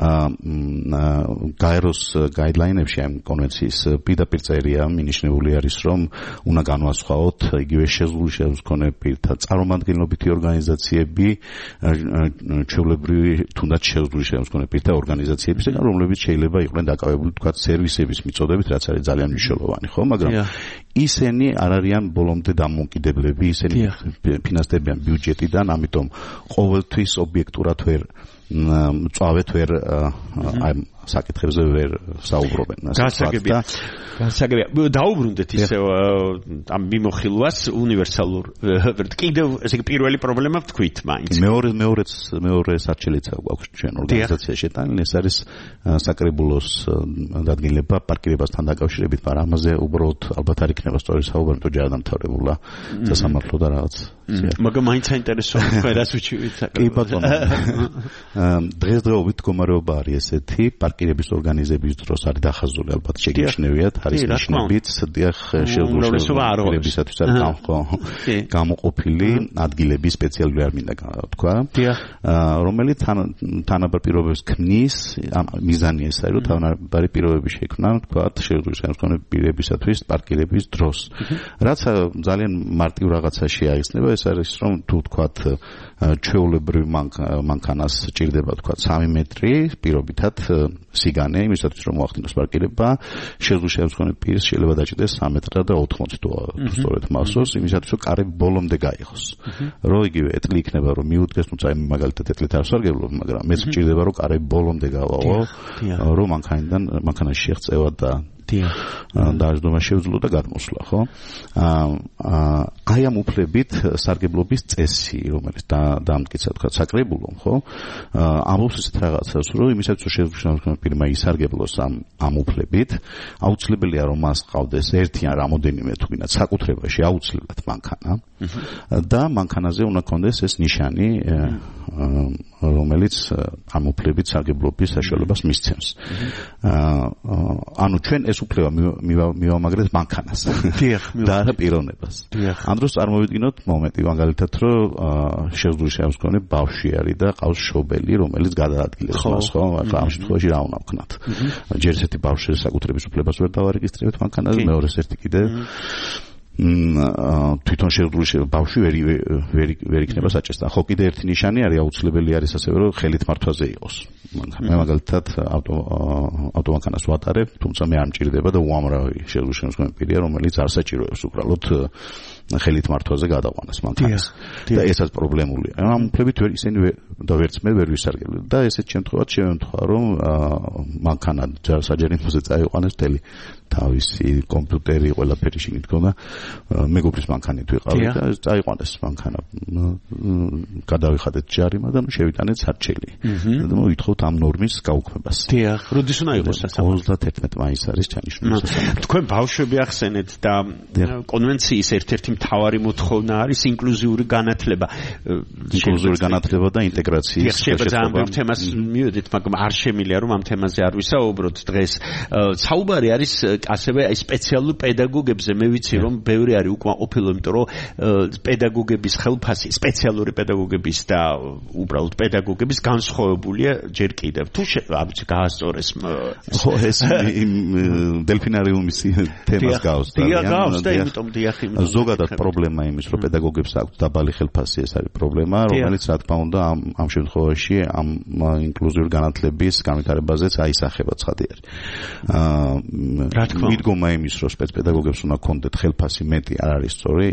გაეროს გაიდლაინებში ამ კონვენციის პირდაპირ წერია მინიშნებული არის, რომ უნდა განვასხვაოთ იგივე შეზღუდული შემოსქონე პირთა წარმომადგენლობითი ორგანიზაციები, ჩვეულებრივი თუნდაც შეზღუდული შემოსქონე პირთა ორგანიზაციებისგან, რომლებიც შეიძლება იყვნენ დაკავებული თქვა სერვისების მიწოდებით, რაც არის ძალიან მნიშვნელოვანი, ხო? მაგრამ ისინი არ არიან ბოლომდე დამოუკიდებლები, ისინი ფინანსდებიან ბიუჯეტიდან, ამიტომ ყოველთვის ობიექტურად ვერ წავეთ ვერ აი საკითხებზე ვერ საუბრობენ.
გასაგებია. დაუბრუნდეთ ისე ამ მიმოხილვას უნივერსალურ კიდევ ესე პირველი პრობლემა ვთქვით მაინც.
მეორე საჩელიცა გვაქვს ჩვენ ორგანიზაციაში შეტანილი, ეს არის საკრებულოს დადგენილება პარკირებასთან დაკავშირებით, მაგრამ ამაზე უბრალოდ ალბათ არ იქნება სწორი საუბარი, თუ ჯერ დამთავრებულა სასამართლო და რაღაც.
მაგრამ მაინც საინტერესოა თქვენ რას უჩივით საკრებულოს.
კი ბატონო. დღესდღეობით მდგომარეობა არის ესეთი, პარკირების ორგანიზების დროს არის დახაზული ალბათ შეგეჩნევიათ, არის ნიშნებით, დიახ, შეუძლებლობისათვის არის გამოყოფილი ადგილები სპეციალური არ მინდა თქვა, რომელიც თანაბარ პირობებს ქმნის, მიზანი ეს არის, რომ თანაბარი პირობები შექმნან, თქვა, შეუძლებელი შემოსქონე პირებისათვის პარკირების დროს. რაც ძალიან მარტივ რაღაცაში აიხსნება, ეს არის, რომ თუ თქვა ჩვეულებრივ მანქანას ჭირდება თქვა 3 მეტრი პირობითად სიგანე იმისათვის რომ მოახდინოს პარკირება, შეზღუდული შემოსქონე პირს შეიძლება დაჭირდეს 3 მეტრა და 80 თუ სწორედ მახსოვს, იმისათვის რომ კარები ბოლომდე გაიღოს. რომ იგივე ეტლი იქნება რომ მიუდგეს, თუმცა იმ მაგალითად ეტლით არ სარგებლობ, მაგრამ მეც ჭირდება რომ კარები ბოლომდე გავაო, რომ მანქანაში შეღწევა და დაждობა შეუძლო და გადმოსვლა, ხო? აი ამ უფლებით სარგებლობის წესი, რომელიც დაამტკიცა თქვა საკრებულომ, ხო? ამბობს ესეთ რაღაცას, რომ იმისათვის რომ შეუძლო პირმა ისარგებლოს ამ უფლებით, აუცილებელია რომ მას ყავდეს ერთი ან რამოდენიმე თუ გინდათ საკუთრებაში აუცილებლად მანქანა და მანქანაზე უნდა კონდეს ეს ნიშანი, რომელიც ამ უფლებით სარგებლობის საშუალებას მისცემს. ანუ ჩვენ ეს უფლება მივამაგრეთ მანქანას და არა პიროვნებას. ამ დროს წარმოვიდგინოთ მომენტი მაგალითად, რომ შეზღუდული შემოსქონე ბავშვი არის და ყავს შობელი, რომელიც გადაადგილებს მას, ხო? ამ შემთხვევაში რა უნდა ვქნათ? ჯერ ესეთი ბავშვის საკუთრების უფლებას ვერ დავარეგისტრირებთ მანქანაზე, მეორეს ერთი კიდე თვითონ შეგრული ბავშვი ვერ იქნება საჭესთან. ხო, კიდე ერთი ნიშანი არის, აუცილებელი არის ასევე, რომ ხელით მართვაზე იყოს. მე მაგალითად ავტომანქანას ვატარებ, თუმცა მე არ მჭირდება და უამრავი შეგრული პირია, რომელიც არ საჭიროებს უბრალოდ ხელით მართვაზე გადაყვანას მანქანას. და ესაც პრობლემულია. ამ უფლებით ისინი და ვერც მე ვერ ვისარგებლებ და ესეთ შემთხვევაში შემთხვევა, რომ მანქანა საჯერიმოზე წაიყვანეს მთელი თავისი კომპიუტერი ყველაფერი შიგნით ქონდა მეგობრის მანქანით ვიყავი და წაიყვანეს მანქანა გადავიხადეთ ჯარიმა და შევიტანეთ სარჩელი და მოვითხოვთ ამ ნორმის გაუქმებას.
დიახ, როდის უნდა იყოს
სასამართლო? 31 მაისს არის ჩანიშნული სასამართლო.
თქვენ ბავშვები ახსენეთ და კონვენციის ერთ-ერთი მთავარი მოთხოვნა არის ინკლუზიური განათლება.
ინკლუზიური განათლება და ინტეგრაციის
შესაძლებლობა. ამ თემას მივედით, მაგრამ არ შემიძლია რომ ამ თემაზე არ ვისაუბროთ დღეს. საუბარი არის ასევე აი სპეციალურ პედაგოგებზე. მე ვიცი რომ ბევრი არის უკმაყოფილო, იმიტომ რომ პედაგოგების ხელფასი, სპეციალური პედაგოგების და უბრალოდ პედაგოგების განსხვავებულია ჯერ კიდევ. თუ გაასწორეს
ხო ეს დელფინარიუმის თემას გავს და
იმიტომ დიახი
ზოგადად პრობლემა იმის რომ პედაგოგებს აქვს დაბალი ხელფასი, ეს არის პრობლემა, რომელიც რა თქმა უნდა ამ შემთხვევაში ამ ინკლუზიური განათლების განვითარებაზეც აისახება ცხადი არის. მიდგომა იმის რომ სპეცპედაგოგებს უნდა ქონდეთ ხელფასი მეტი არ არის სწორი.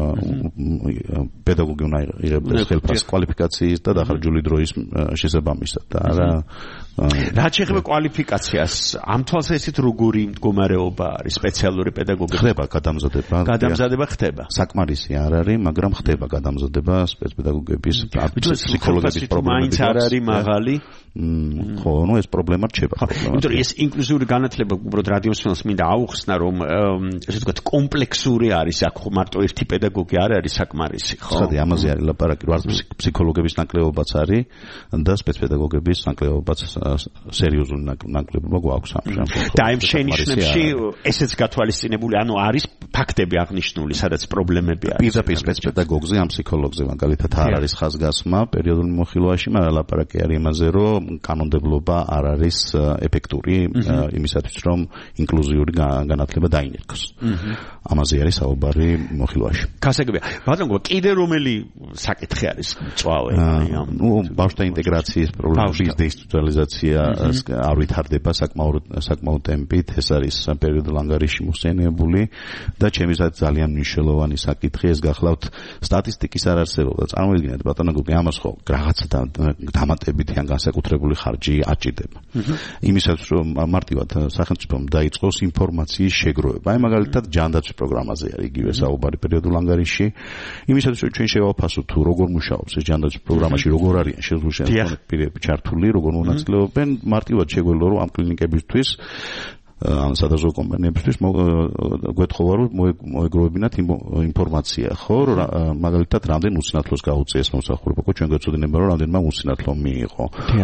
პედაგოგი უნდა იღებდეს ხელფასს კვალიფიკაციის და დახარჯული დროის შესაბამისად და არა
რაც შეეხება კვალიფიკაციას, ამ თვალსაზრისით როგორი მდგომარეობა არის სპეციალური პედაგოგების?
ხდება გადამზადება
ხდება.
საკმარისი არ არის, მაგრამ ხდება გადამზადება სპეცპედაგოგების ფსიქოლოგების
პრობლემების. არ არის მაღალი.
ხო, ნუ ეს პრობლემა რჩება.
იმიტომ რომ ეს ინკლუზიური განათლება უბრალოდ რადიოსმენელს მინდა აუხსნა, რომ ესე ვთქვათ კომპლექსური არის, აქ მარტო ერთი პედაგოგი არ არის საკმარისი, ხო?
ხოდი ამაზე არის ლაპარაკი, რომ ფსიქოლოგების ნაკლებობაც არის და სპეცპედაგოგების ნაკლებობაც სერიოზული ნაკლებობა გვაქვს ამ შემთხვევაში.
და იმ შენიშვნებში ესეც გათვალისწინებული, ანუ არის ფაქტები აღნიშნული, სადაც პრობლემები არის.
პირდაპირ სპეცპედაგოგზე, ამ ფსიქოლოგზე მაგალითად არ არის ხაზგასმა პერიოდული მოხილვაში, მაგრამ ლაპარაკი არის იმაზე, რომ კანონმდებლობა არ არის ეფექტური იმისათვის, რომ ინკლუზიური განათლება დაინერგოს. ამაზე არის საუბარი მოხილვაში.
გასაგებია. ბატონო, კიდე რომელი საკითხი არის მწვავე?
ნუ ბავშვთა ინტეგრაციის პრობლემების დეინსტიტუციონალიზაცია არ ვითარდება საკმაოდ ტემპით. ეს არის პერიოდულ ანგარიში მოხსენიებული და ჩემისათვის ძალიან მნიშვნელოვანი საკითხი. ეს გახლავთ სტატისტიკის არარსებობა. წარმოიდგინეთ ბატონო, ამას ხო რაღაცა დამატებითი ან განსაკუთრებული ხარჯი აჭირდება. იმისათვის რომ მარტივად სახელმწიფომ დაიწყოს ინფორმაციის შეგროვება. აი მაგალითად ჯანდაცვის პროგრამაზე არის იგივე საუბარი პერიოდულ ანგარიში. იმისათვის რომ ჩვენ შევაფასოთ თუ როგორ მუშაობს ეს ჯანდაცვის პროგრამაში, როგორ არიან შეძლებული პირები ჩართული, როგორ მონაწილეობენ, მარტივად შეგვეძლო რომ ამ კლინიკებისთვის ამ სადაზო კომპანიებისთვის გვეთხოვა რომ მოეგროვებინათ ინფორმაცია, ხო, მაგალითად რამდენ უცნათლოს გაუწიეს მომსახურება, ხო, ჩვენ გვეცოდინება რომ რამდენმა უცნათლო მიიღო.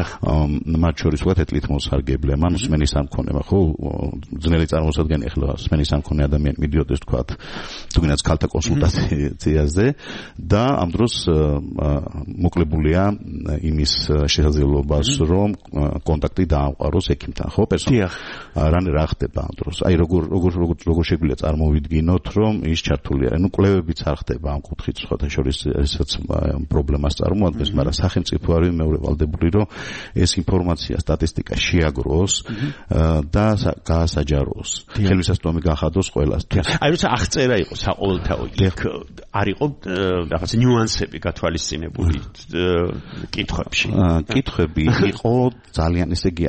მათ შორის ვთქვათ ეთლით მოსარგებლებმა, სმენის სამქონემა, ხო, ძნელი წარმოსადგენელი ახლა სმენის სამქონე ადამიანი მიდიოდეს ვთქვათ, თუნდაც ქალთა კონსულტაციაზე და ამ დროს მოკლებულია იმის შესაძლებლობას რომ კონტაქტი დაამყაროს ექიმთან, ხო, პერსონალთან. რა ხდება ამ დროს? აი როგორ შეგვიძლია წარმოვიდგინოთ, რომ ის ჩართული არის. ნუ კვლევებიც არ ხდება ამ კუთხით, სხვათა შორის ესაც პრობლემას წარმოადგენს, მაგრამ სახელმწიფო არის მეორე ვალდებული, რომ ეს ინფორმაცია, სტატისტიკა შეაგროს და გაასაჯაროს. ხელმისაწვდომი გახადოს ყველასთვის.
აი როცა აღწერა იყო საყოველთაო, იქ არ იყო რაღაც ნიუანსები გათვალისწინებული კითხვებში.
კითხვები იყო ძალიან, ესე იგი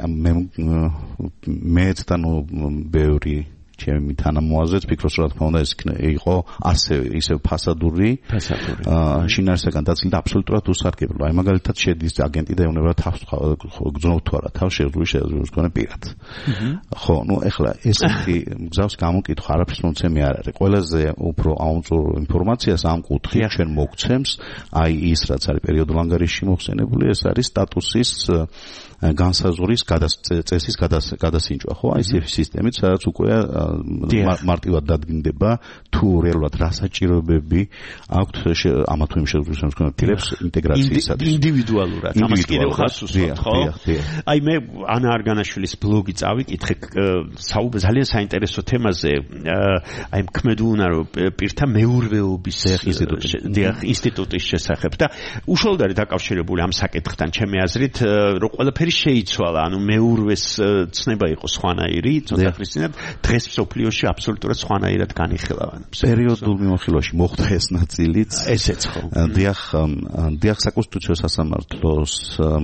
მეც და ბევრი ჩემი თანამოაზრეც ფიქრობს რომ რა თქმა უნდა ეს იყო ისევ ფასადური შინაარსაგან დაცილი და აბსოლუტურად უსარგებლო. აი მაგალითად შედის აგენტი და ეუბნება თავს გძნობ თუ არა თავს შეძლოს მქონე პირად. ხო, ნუ ეხლა ესეთი გზავს გამოკითხვა არაფრის მომცემი არ არის. ყველაზე უფრო აუმწურო ინფორმაციას ამ კუთხით ჩვენ მოგცემს აი ის რაც არის პერიოდულ ანგარიში მოხსენებული, ეს არის სტატუსის განსაზღვრის წესის გადასინჯვა, ხო? აი ეს სისტემით, სადაც უკვე მარტივად დადგინდება თუ რეალურად რა საჭიროებები აქვთ ამა თუ იმ შეძლოს კონექტირებს ინტეგრაციისათვის.
ინდივიდუალურად, ამას კიდევ ხას უსვათ, ხო? აი მე ანა არგანაშვილის ბლოგი წავიკითხე, ძალიან საინტერესო თემაზე, აი მქმედუნარო პირთა მეურვეობის ინსტიტუტის შესახებ და უშუალოდ არის დაკავშირებული ამ საკითხთან, ჩემი აზრით, რომ ყველაფერი შეიცვალა, ანუ მეურვეს ცნება იყო სხვანაირი, ცოტა ხნის წინ დღეს მსოფლიოში აბსოლუტურად სხვანაირად განიხილავენ.
პერიოდულ მიმოხილვაში მოხდა ეს ნაწილიც.
ესეც ხო.
დიახ საკონსტიტუციო სასამართლოს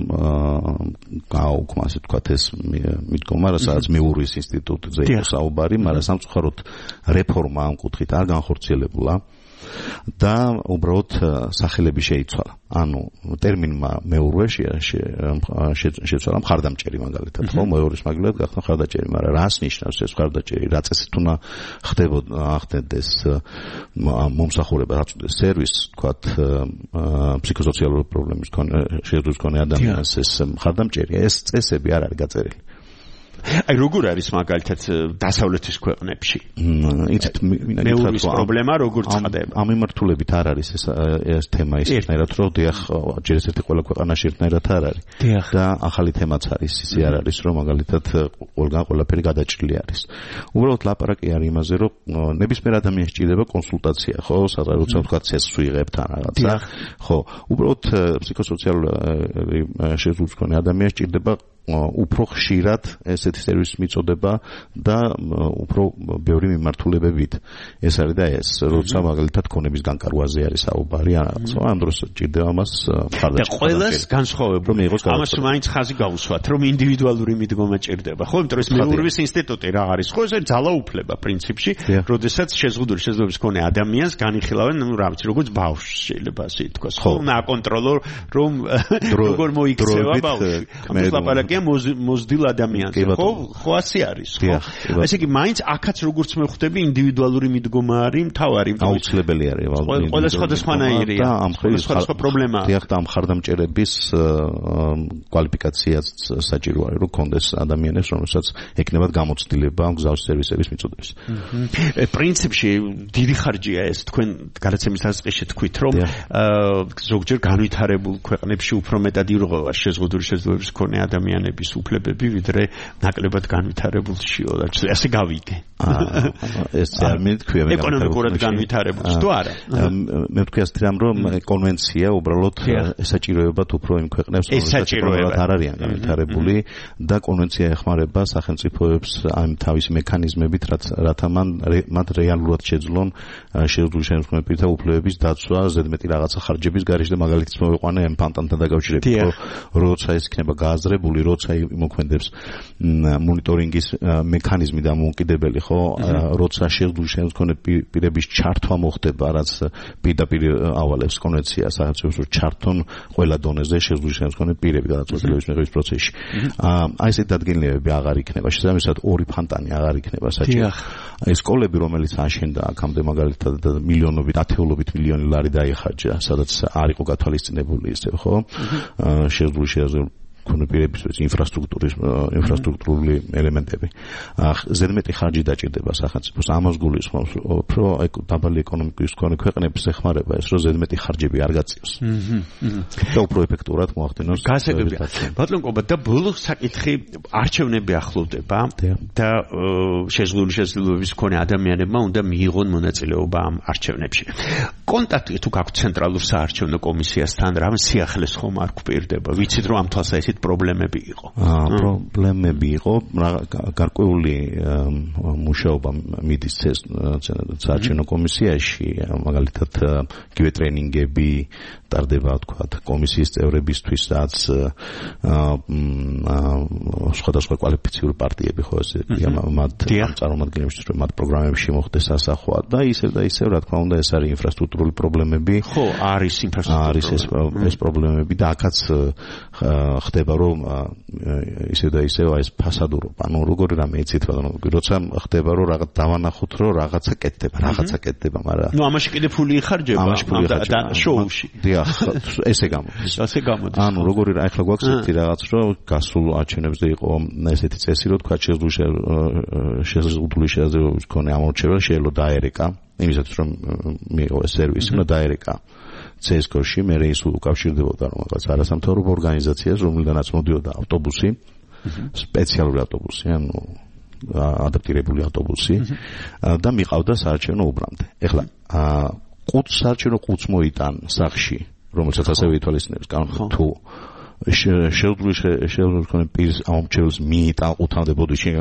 გააუქმა, ასე ვთქვათ, ეს მიდგომა, სადაც მეურვის ინსტიტუტზე იყო საუბარი, მაგრამ სამწუხაროდ რეფორმა ამ კუთხით არ განხორციელებულა. და უბრალოდ სახელები შეიცვალა. ანუ ტერმინმა მეურვე შეცვალა მხარდამჭერი მაგალითად, ხო? მეურვის მაგალითად გახდა მხარდამჭერი, მაგრამ რას ნიშნავს ეს მხარდამჭერი? რა წესით უნდა ხდებოდეს მომსახურება, რაც უნდა სერვისი, თქვათ, ფსიქოსოციალური პრობლემის შეძლოს მქონე ადამიანს ეს მხარდამჭერი, ეს წესები არ არის გაწერილი. აი როგორ არის მაგალითად დასავლეთის ქვეყნებში? იცით
მეურვის პრობლემა როგორ წყდება?
ამ მიმართულებით არ არის ეს თემა ისეთნაირად, რომ დიახ, ჯერ ერთი ყველა ქვეყანაში ერთნაირად არ არის. და ახალი თემაც არის, ისე არ არის, რომ მაგალითად ყველგან ყველაფერი გადაჭრილი არის. უბრალოდ ლაპარაკი არის იმაზე, რომ ნებისმიერ ადამიანს ჭირდება კონსულტაცია, ხო, როცა თქვა ცესს ვიღებთ ან რაღაცა. ხო, უბრალოდ ფსიქოსოციალური შეძლოს მქონე ადამიანს ჭირდება უფრო ხშირად ესეთი სერვისი მიწოდება და უფრო ბევრი მიმართულებებით. ეს არის და ეს, როცა მაგალითად ქონების განკარგვაზე არის საუბარი, ამ დროს ჭირდება მას
და ყველას განსხვავებული. ამას მაინც ხაზი გავუსვათ, რომ ინდივიდუალური მიდგომა ჭირდება. ხო, იმიტომ რომ ეს მეურვის ინსტიტუტი რა არის? ხო, ეს ძალაუფლება პრინციპში, როდესაც შეზღუდული მქონე ადამიანს განიხილავენ, ну, რა ვიცი, როგორც ბავშვს შეიძლება ასე ითქვას. ხო, აკონტროლო, რომ როგორ მოიქცევა ბავშვი. ამას ლაპარაკია მოზრდილ ადამიანზე, ხო ასე არის, ხო? ესე იგი, მაინც აქაც როგორც მე ხვდები, ინდივიდუალური მიდგომა არის მთავარი.
აუცილებელი არის,
ყველა სხვადასხვანაირია. სხვადასხვა პრობლემაა.
დიახ, და ამ მხარდამჭერების კვალიფიკაციაც საჭირო არის, რომ კონდეს ადამიანებს, რომელსაც ეკნებათ გამოცდილება გზავის სერვისების მიწოდების.
პრინციპში დიდი ხარჯია ეს, თქვენ გადაცემის დასაწყისში თქვით, რომ ზოგჯერ განვითარებულ ქვეყნებში უფრო მეტად ირღვევა შეზღუდული შეძლებლობის მქონე ადამიანების უფლებები, ვიდრე ნაკლებად განვითარებულშიო, ასე გავიგე.
ეს ტერმინი თქვია მე
ეკონომიკურად განვითარებულს თუ არა?
მე ვთქვი ასე რომ კონვენცია უბრალოდ ესაჭიროებათ უფრო იმ ქვეყნებს, რომელსაც არ არიან განვითარებული და კონვენცია ეხმარება სახელმწიფოებს ამ თავისი მექანიზმებით, რათა მათ რეალურად შეძლონ შეზღუდული შეძლოს პირთა უფლებების დაცვა, ზედმეტი რაღაცა ხარჯების გარეშე და მაგალითს მოვიყვანე ემპანტანთან დაკავშირებით, როცა ეს იქნება გააზრებული, როცა იმოქმედებს მონიტორინგის მექანიზმი და მოუკიდებელი, ხო, როცა შეზღუდული შეძლოს მქონე პირების ჩართვა მოხდება, რაც პირდაპირ ავალებს კონვენცია სახელმწიფოს ჩართონ ყველა დონეზე შეზღუდული შეძლოს მქონე პირები გადაწყვეტილების მიღების პროცესში. აი ესეთი დადგენილებები აღარ იქნება, შესაბამისად ორი ფანტანი აღარ იქნება საჭირო. ეს სკოლები, რომელიც აშენდა აქამდე მაგალითად მილიონობით, ათეულობით მილიონი ლარი დაიხარჯა, სადაც არ იყო გათვალისწინებული ისე, ხო? შეზღუდული შეძლოს კონპირების ინფრასტრუქტურული ელემენტები. ზედმეტი ხარჯი დაჭირდება სახელმწიფოს, ამას გულისხმობს, რომ დაბალი ეკონომიკის მქონე ქვეყნებს ეხმარება ეს, რომ ზედმეტი ხარჯები არ გაწიოს. და უფრო ეფექტურად მოახდინოს
გასაგები. ბატონო კობა, და ბოლო საკითხი, არჩევნები ახლოვდება და შეზღუდული შეძლებლობის მქონე ადამიანებმა უნდა მიიღონ მონაწილეობა ამ არჩევნებში. კონტაქტი თუ გაქვთ ცენტრალურ საარჩევნო კომისიასთან, რამ სიახლეს ხომ არ გვპირდება? ვიცით რომ ამ თვალსაზრისით პრობლემები იყო.
პრობლემები იყო, გარკვეული მუშაობა მიდის საარჩევნო კომისიაში, მაგალითად იგივე ტრენინგები ტარდება, თქვათ, კომისიის წევრებისთვის, რაც სხვადასხვა კვალიფიციური პარტიები ხო ესე მათ წარმომადგენლებისთვის, რომ მათ პროგრამებში მოხდეს ასახვა და ისევ, რა თქმა უნდა, ეს არის ინფრასტრუქტურული პრობლემები.
ხო, არის ინფრასტრუქტურული.
არის ეს პრობლემები და აქაც ხდება ხდება რომ ისე და ისე ეს ფასადურობა, ანუ როგორი რამე იცით ბატონო, როცა ხდება რომ რაღაც დავანახოთ რომ რაღაცა კეთდება, მაგრამ
ნუ ამაში კიდე ფული იხარჯება და შოუში. დიახ,
ესე გამოდის. ანუ როგორი რა ახლა გვაქვს ერთი რაღაც რომ გასულ არჩევნებზე იყო ესეთი წესი რომ თქვა შეზღუდული შესაძლებლობის მქონე ამორჩეველი შეიძლება დაერეკა, იმისათვის რომ მიიღო ეს სერვისი, უნდა დაერეკა CSGO-ში, მე ის უკავშირდებოდა რაღაც არასამთავრობო ორგანიზაციას, რომელიდანაც მოდიოდა ავტობუსი, სპეციალური ავტობუსი, ანუ ადაპტირებული ავტობუსი და მიყავდა საარჩევნო უბრამდე. ეხლა საარჩევნო ყუთს მოიტან სახში, რომელსაც ასევე ითვალისწინებს თუ შეუძლებელი ქონე პირის ამორჩეველს მიიტან ყუთამდე ბოდიში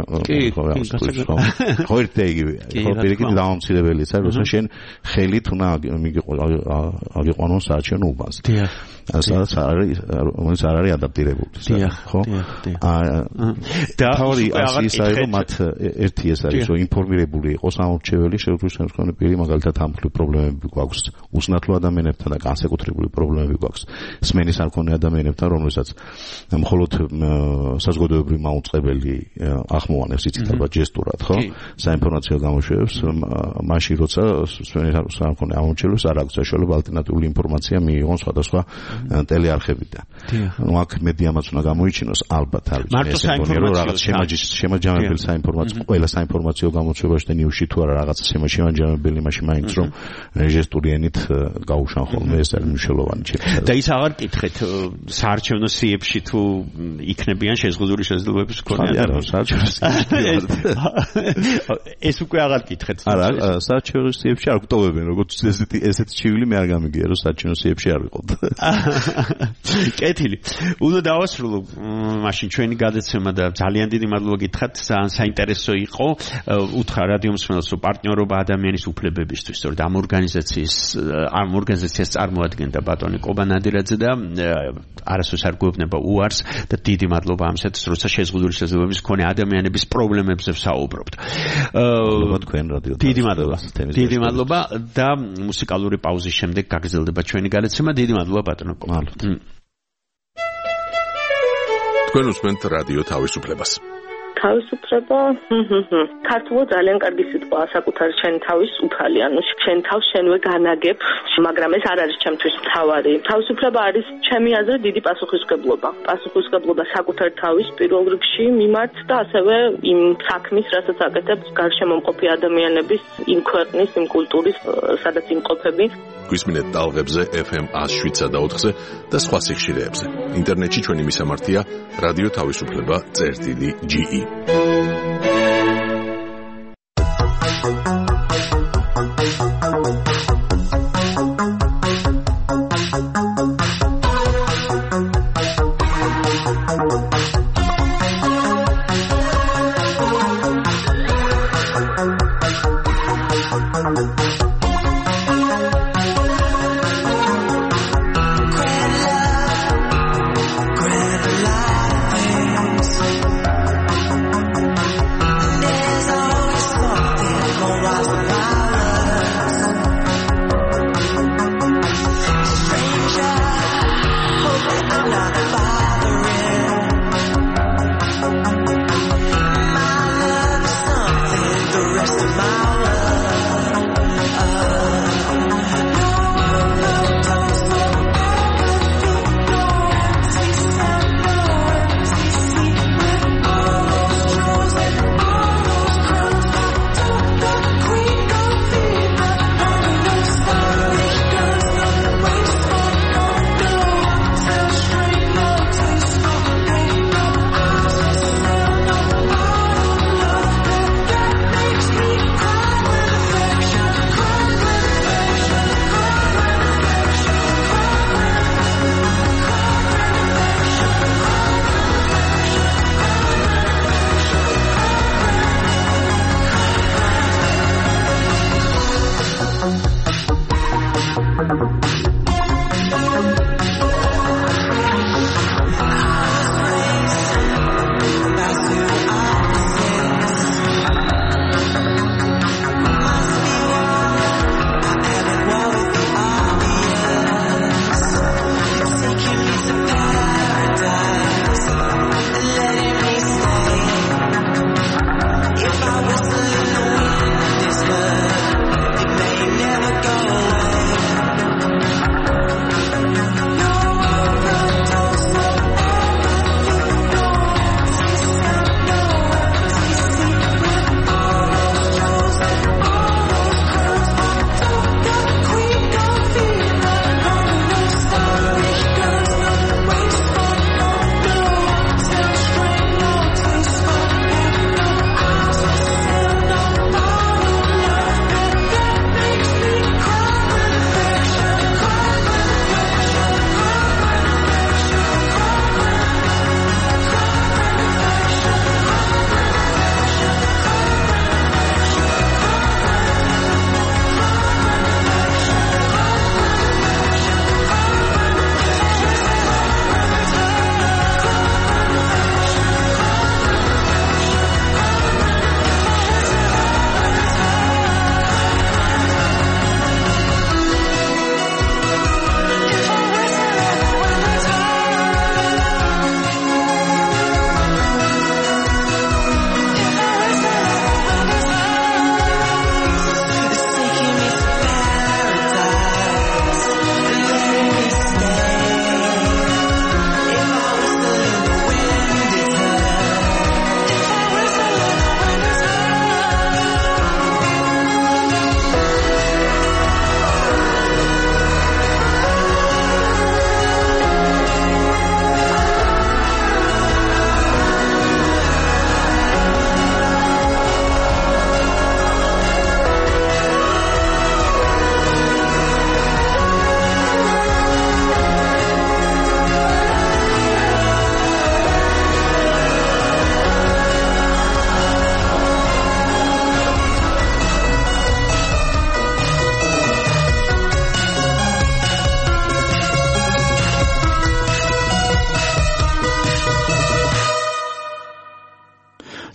ხო ერთი იგივეა ხო პირიქით დამამცირებელიც არის როცა შენ ხელით უნდა აგიყვანონ საარჩევნო უბანს სადაც რომელიც არ არის ადაპტირებული ხო და თავი ის არის რომ მათ ერთი ეს არის რომ ინფორმირებული იყოს ამორჩეველი შეუძლებელი ქონე პირი მაგალითად ამ პრობლემები გვაქვს უსნათლო ადამიანებთან და განსაკუთრებული პრობლემები გვაქვს სმენის არ ქონე ადამიანებთან რომელსაც მხოლოდ საზოგადოებრივი მაუწყებელი ახმოვანებს იცით ალბათ ჯესტურად ხო საინფორმაციო გამოშვებებს მაშინ როცა სმენის არ ქონე ამორჩეველს არ აქვს საშუალება ალტერნატიული ინფორმაცია მიიღონ სხვადასხვა ტელეარხებიდან. ნუ აქ მედიამაც უნდა გამოიჩინოს ალბათ არის ეს რომ რაღაც შემაჯამებელი საინფორმაციო ყველა საინფორმაციო გამოშვებაში და ნიუსში თუ არა რაღაც შემაჯამებელი მაშინ მაინც რომ ჟესტური ენით გაუშან ხოლმე ეს არის მნიშვნელოვანი ჩემთვის.
და ის აღარ კითხეთ საარჩევნო სიებში თუ იქნებიან შეზღუდული შესაძლებლობების მქონე ადამიანები. ეს უკვე აღარ კითხეთ.
არა, საარჩევნო სიებში არ გვტოვებენ, როგორც ესეთი ჩივილი მე არ გამიგია რომ საარჩევნო სიებში არ ვიყოთ.
კეთილი. უნდა დავასრულო მაშინ ჩვენი გადაცემა და ძალიან დიდი მადლობა გითხრათ. ძალიან საინტერესო იყო. უთხრა რადიო მსმენელს რომ პარტნიორობა ადამიანის უფლებებისთვის, სწორედ ამ ორგანიზაციას წარმოადგენდა ბატონი კობა ნადირაძე და არასოდეს არ გვეუბნება უარს და დიდი მადლობა ამისათვის, როცა შეზღუდული შესაძლებლობების მქონე ადამიანების პრობლემებზე ვსაუბრობთ. დიდი მადლობა და მუსიკალური პაუზის შემდეგ გაგრძელდება ჩვენი გადაცემა. დიდი მადლობა ბატონო კობა.
თქვენ უსმენთ რადიო თავისუფლებას.
თავისუფლება ქართულად ძალიან კარგი სიტყვა საკუთარი შენი თავის უფალი ანუ შენ თავს შენვე განაგებ მაგრამ ეს არ არის ჩემთვის მთავარი თავისუფლება არის ჩემი აზრით დიდი პასუხისმგებლობა საკუთარი თავის პირველ რიგში მიმართ და ასევე იმ საქმის რასაც აკეთებს გარშემომყოფი ადამიანების იმ ქვეყნის იმ კულტურის სადაც იმყოფები
გვისმინეთ ტალღებზე FM 107.4-ზე და სხვა სიხშირეებზე ინტერნეტში ჩვენი მისამართია რადიო თავისუფლება.ge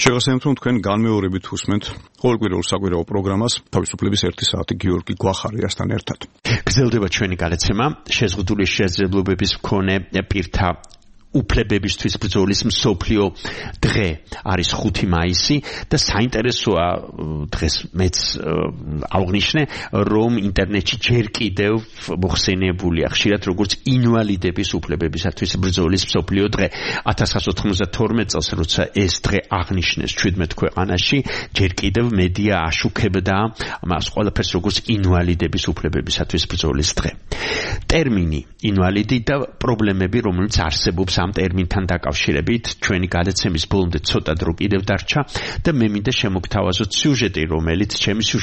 შეგახსენებთ, რომ თქვენ განმეორებით უსმენთ ყოველკვირეულ საკვირაო პროგრამას თავისუფლების 1 საათი გიორგი გვახარიასთან ერთად.
გრძელდება ჩვენი გადაცემა შეზღუდული შესაძლებლობების მქონე პირთა უფლებებისთვის ბრძოლის მსოფლიო დღე არის 5 მაისი და საინტერესოა დღეს მეც აღნიშნე რომ ინტერნეტში ჯერ კიდევ მოხსენებულია ხშირად როგორც ინვალიდების უფლებებისათვის ბრძოლის მსოფლიო დღე 1992 წელს როცა ეს დღე აღნიშნეს 17 ქვეყანაში ჯერ კიდევ მედია აშუქებდა მას ყველაფერს როგორც ინვალიდების უფლებებისათვის ბრძოლის დღე ტერმინი ინვალიდი და პრობლემები რომელიც არსებობს ამ ტერმინთან დაკავშირებით ჩვენი გადაცემის ბოლომდე ცოტა დრო კიდევ დარჩა და მე მინდა შემოგთავაზოთ სიუჟეტი რომელიც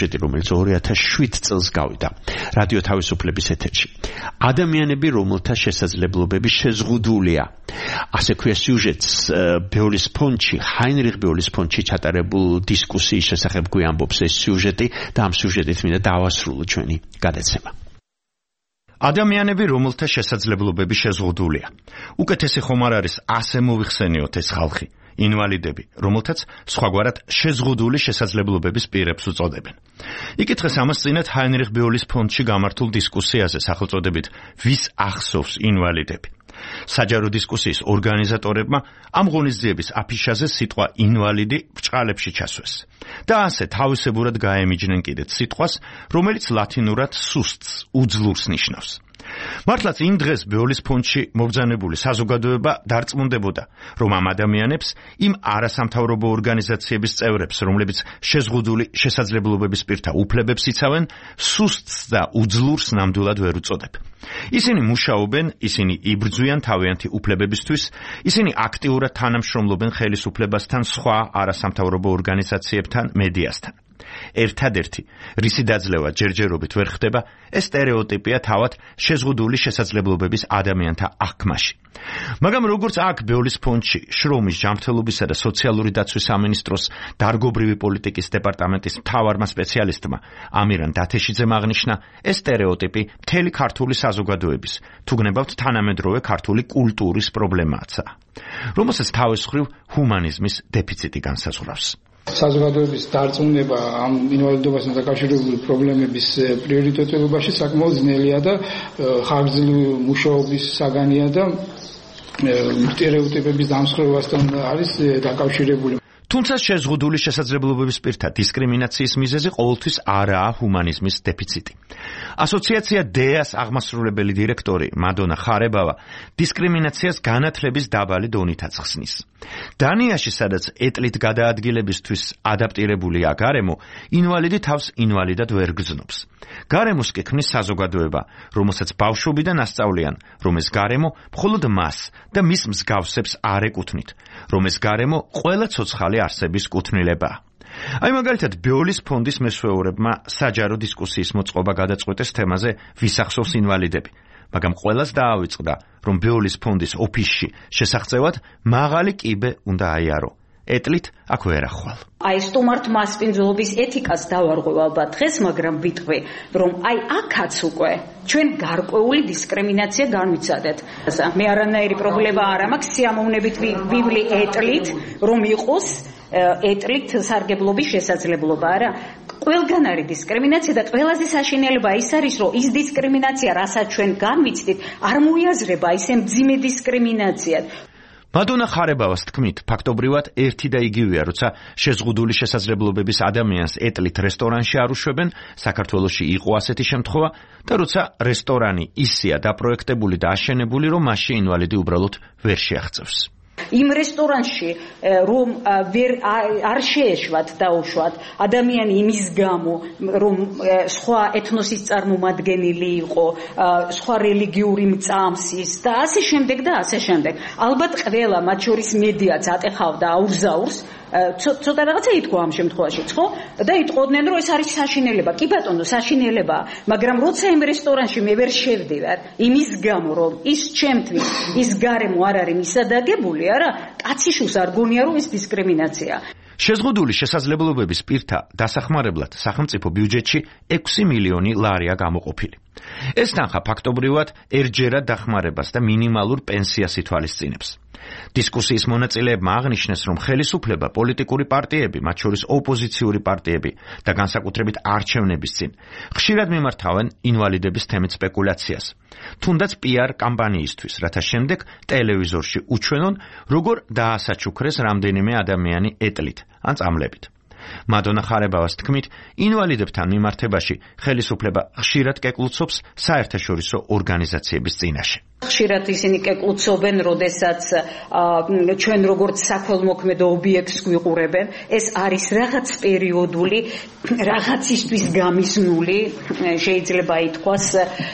2007 წელს გავიდა რადიო თავისუფლების ეთერში ადამიანები რომელთა შესაძლებლობები შეზღუდულია ასე ქვია სიუჟეტს ბეოლის ფონდში ჰაინრიხ ბეოლის ფონდში ჩატარებულ დისკუსიის შესახებ გვიამბობს ეს სიუჟეტი და ამ სიუჟეტით მინდა დავასრულო ჩვენი გადაცემა ადამიანები რომელთა შესაძლებლობები შეზღუდულია. უკეთესი ხომ არ არის ასე მოვიხსენიოთ ეს ხალხი, ინვალიდები, რომელთაც სხვაგვარად შეზღუდული შესაძლებლობების პირებს უწოდებენ. იკითხეს ამას წინათ ჰაინრიხ ბეოლის ფონდში გამართულ დისკუსიაზე სახელწოდებით ვის ახსოვს ინვალიდები. საჯარო დისკუსიის ორგანიზატორებმა ამ ღონისძიების აფიშაზე სიტყვა ინვალიდი ბრჭყალებში ჩასვეს. და ასე თავისებურად გაემიჯნენ კიდეც სიტყვას, რომელიც ლათინურად სუსტს, უძლურს ნიშნავს. მართლაც იმ დღეს ბეოლის ფონდში მობრძანებული საზოგადოება დარწმუნდებოდა, რომ ამ ადამიანებს, იმ არასამთავრობო ორგანიზაციების წევრებს, რომლებიც შეზღუდული შესაძლებლობების პირთა უფლებებს იცავენ, სუსტს და უძლურს ნამდვილად ვერ უწოდებ. ისინი მუშაობენ, ისინი იბრძვიან თავიანთი უფლებებისთვის, ისინი აქტიურად თანამშრომლობენ ხელისუფლებასთან, სხვა არასამთავრობო ორგანიზაციებთან, მედიასთან. ერთადერთი, რისი დაძლევა ჯერჯერობით ვერ ხდება, ეს სტერეოტიპია თავად შეზღუდული შესაძლებლობების ადამიანთა აღქმაში. მაგრამ როგორც აქ ბეოლის ფონდში, შრომის, ჯანმრთელობისა და სოციალური დაცვის სამინისტროს დარგობრივი პოლიტიკის დეპარტამენტის მთავარმა სპეციალისტმა ამირან დათეშიძემ აღნიშნა, ეს სტერეოტიპი მთელი ქართული საზოგადოების, თუ გნებავთ თანამედროვე ქართული კულტურის პრობლემაა, რომელსაც თავის მხრივ ჰუმანიზმის დეფიციტი განსაზღვრავს.
საზოგადოების დარწმუნება ამ ინვალიდობასთან დაკავშირებული პრობლემების პრიორიტეტებობაში საკმაოდ ძნელია და ხანგრძლივი მუშაობის საგანია და სტერეოტიპების დამსხვრევასთან არის დაკავშირებული.
თუმცა შეზღუდული შესაძლებლობების პირთა დისკრიმინაციის მიზეზი ყოველთვის არაა ჰუმანიზმის დეფიციტი. ასოციაცია დეას აღმასრულებელი დირექტორი მადონა ხარებავა დისკრიმინაციას განათლების დაბალი დონით აცხსნის. დანიაში, სადაც ეტლით გადაადგილებისთვის ადაპტირებულია გარემო, ინვალიდი თავს ინვალიდად ვერ გრძნობს. გარემოს კი ქმნის საზოგადოება, რომელსაც ბავშვობიდან ასწავლიან, რომ ეს გარემო მხოლოდ მას და მის მსგავსებს არ ეკუთვნით, რომ ეს გარემო ყველა ცოცხალი არსების კუთვნილებაა. აი მაგალითად ბეოლის ფონდის მესვეურებმა საჯარო დისკუსიის მოწყობა გადაწყვეტეს თემაზე ვის ახსოვს ინვალიდები, მაგრამ ყველას დაავიწყდა, რომ ბეოლის ფონდის ოფისში შესახწევად მაღალი კიბე უნდა აიარო. ეტლით აქ ვერ ახვალ.
აი სტუმართ მასპინძლობის ეთიკას დავარღვევ ალბათ დღეს, მაგრამ ვიტყვი, რომ აი აქაც უკვე ჩვენ გარკვეული დისკრიმინაცია განვიცადეთ. მე არანაირი პრობლემა არ მაქვს სიამოვნებით ვივლი ეტლით, რომ იყოს ეტლით სარგებლობის შესაძლებლობა, არა? ყველგან არის დისკრიმინაცია და ყველაზე საშინელება ის არის, რომ ის დისკრიმინაცია, რასაც ჩვენ განვიცდით, არ მოიაზრება ისე მძიმე დისკრიმინაციად.
მადონა ხარებავას თქმით, ფაქტობრივად ერთი და იგივეა, როცა შეზღუდული შესაძლებლობების ადამიანს ეტლით რესტორანში არ უშვებენ, საქართველოში იყო ასეთი შემთხვევა, და როცა რესტორანი ისეა დაპროექტებული და აშენებული, რომ მასში ინვალიდი უბრალოდ ვერ შეაღწევს.
იმ რესტორანში რომ არ შეეშვათ დაუშვათ ადამიანი იმის გამო რომ სხვა ეთნოსის წარმომადგენელი იყო, სხვა რელიგიური მწამსის და ასე შემდეგ და ასე შემდეგ. ალბათ ყველა მათ შორის მედიაც ატეხავდა აურზაურს, ცოტა რაღაცა ითქვა ამ შემთხვევაში, ხო? და იტყოდნენ, რომ ეს არის საშინელება. კი ბატონო, საშინელებაა, მაგრამ როცა იმ რესტორანში მე ვერ შევდივარ, იმის გამო, რომ ის ჩემთვის ის გარემო არ არის მისადაგებული, არა, კაცი შუს არ გონია, რომ ეს დისკრიმინაციაა.
შეზღუდული შესაძლებლობების პირთა დასახმარებლად სახელმწიფო ბიუჯეტში 6 მილიონი ლარია გამოყოფილი. ეს თანხა ფაქტობრივად ერთჯერად დახმარებას და მინიმალურ პენსიას ითვალისწინებს. დისკუსიის მონაწილეებმა აღნიშნეს, რომ ხელისუფლება პოლიტიკური პარტიები, მათ შორის ოპოზიციური პარტიები და განსაკუთრებით არჩევნების წინ ხშირად მიმართავენ ინვალიდების თემით სპეკულაციას, თუნდაც PR კამპანიისთვის, რათა შემდეგ ტელევიზორში უჩვენონ, როგორ დაასაჩუქრეს რამდენიმე ადამიანი ეტლით ან წამლებით. მადონა ხარებავას თქმით, ინვალიდებთან მიმართებაში ხელისუფლება ხშირად კეკლუცობს საერთაშორისო ორგანიზაციების წინაშე.
ხშირად ისინი კეკლუცობენ, როდესაც ჩვენ როგორც საქველმოქმედო ობიექტს გვიყურებენ, ეს არის რაღაც პერიოდული, რაღაცისთვის გამიზნული, შეიძლება ითქვას,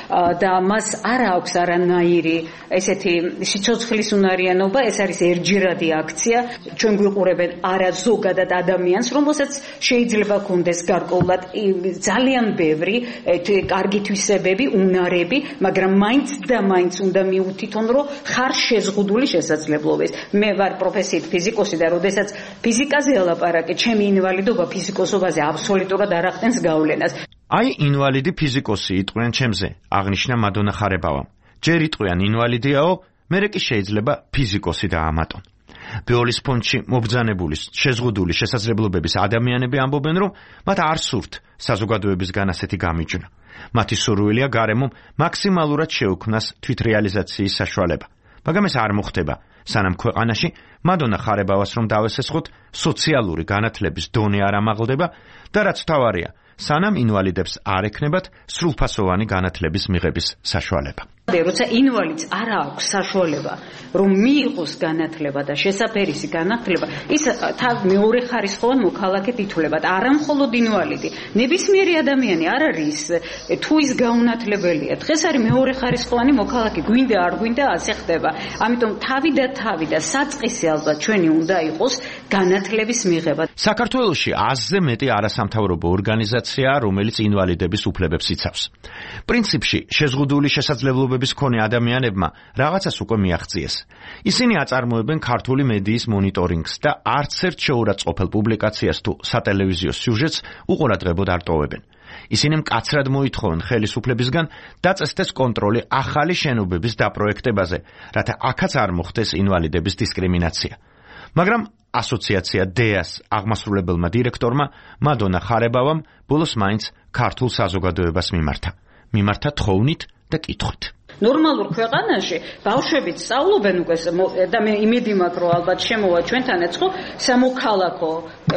და მას არ აქვს არანაირი ესეთი სიცოცხლის უნარიანობა, ეს არის ერთჯერადი აქცია, ჩვენ გვიყურებენ არა ზოგადად ადამიანს, რომელსაც შეიძლება ქონდეს გარკვეულად ძალიან ბევრი კარგი თვისებები, უნარები, მაგრამ მაინც და მაინც უნდა მიუთითონ, რომ ხარ შეზღუდული შესაძლებლობების. მე ვარ პროფესიით ფიზიკოსი და როდესაც ფიზიკაზე ელაპარაკე, ჩემი ინვალიდობა ფიზიკოსობაზე აბსოლუტურად არ ახდენს გავლენას.
აი ინვალიდი ფიზიკოსი იტყვიან ჩემზე, აღნიშნა მადონა ხარებავამ. ჯერ იტყვიან ინვალიდიაო, მერე კი შეიძლება ფიზიკოსი დაამატონ. ბეოლის ფონდში მობრძანებული შეზღუდული შესაძლებლობების ადამიანები ამბობენ, რომ მათ არ სურთ საზოგადოებისგან ასეთი გამიჯვნა. მათი სურვილია გარემომ მაქსიმალურად შეუქმნას თვითრეალიზაციის საშუალება. მაგრამ ეს არ მოხდება, სანამ ქვეყანაში მადონა ხარებავას რომ დავესესხოთ, სოციალური განათლების დონე არ ამაღლდება და რაც თავარია, სანამ ინვალიდებს არ ექნებათ სრულფასოვანი განათლების მიღების საშუალება.
როცა ინვალიდს არ აქვს საშუალება, რომ მიიღოს განათლება და შესაფერისი განათლება, ის მეორე ხარისხოვან მოქალაქედ ითვლება და არა მხოლოდ ინვალიდი. ნებისმიერი ადამიანი არ არის თუ ის გაუნათლებელია. დღეს არის მეორე ხარისხოვანი მოქალაქე, გვინდა არ გვინდა ასე ხდება. ამიტომ თავი და საწყისი ალბათ ჩვენი უნდა იყოს განათლების მიღება.
საქართველოში 100-ზე მეტი არასამთავრობო ორგანიზაციაა, რომელიც ინვალიდების უფლებებს იცავს. პრინციპში შეზღუდული შესაძლებლობების მქონე ადამიანებმა რაღაცას უკვე მიაღწიეს. ისინი აწარმოებენ ქართული მედიის მონიტორინგს და არც ერთ შეურაცხყოფელ პუბლიკაციას თუ სატელევიზიო სიუჟეტს უყურადღებოდ არ ტოვებენ. ისინი მკაცრად მოითხოვენ ხელისუფლებისგან დაწესდეს კონტროლი ახალი შენობების დაპროექტებაზე, რათა აქაც არ მოხდეს ინვალიდების დისკრიმინაცია. მაგრამ ასოციაცია დეას აღმასრულებელმა დირექტორმა მადონა ხარებავამ ბოლოს მაინც ქართულ საზოგადოებას მიმართა თხოვნით და კითხვით.
ნორმალურ ქვეყანაში ბავშვებიც სწავლობენ უკვე და მე იმედი მაქვს, რომ ალბათ შემოვა ჩვენთანაც ხო სამოქალაქო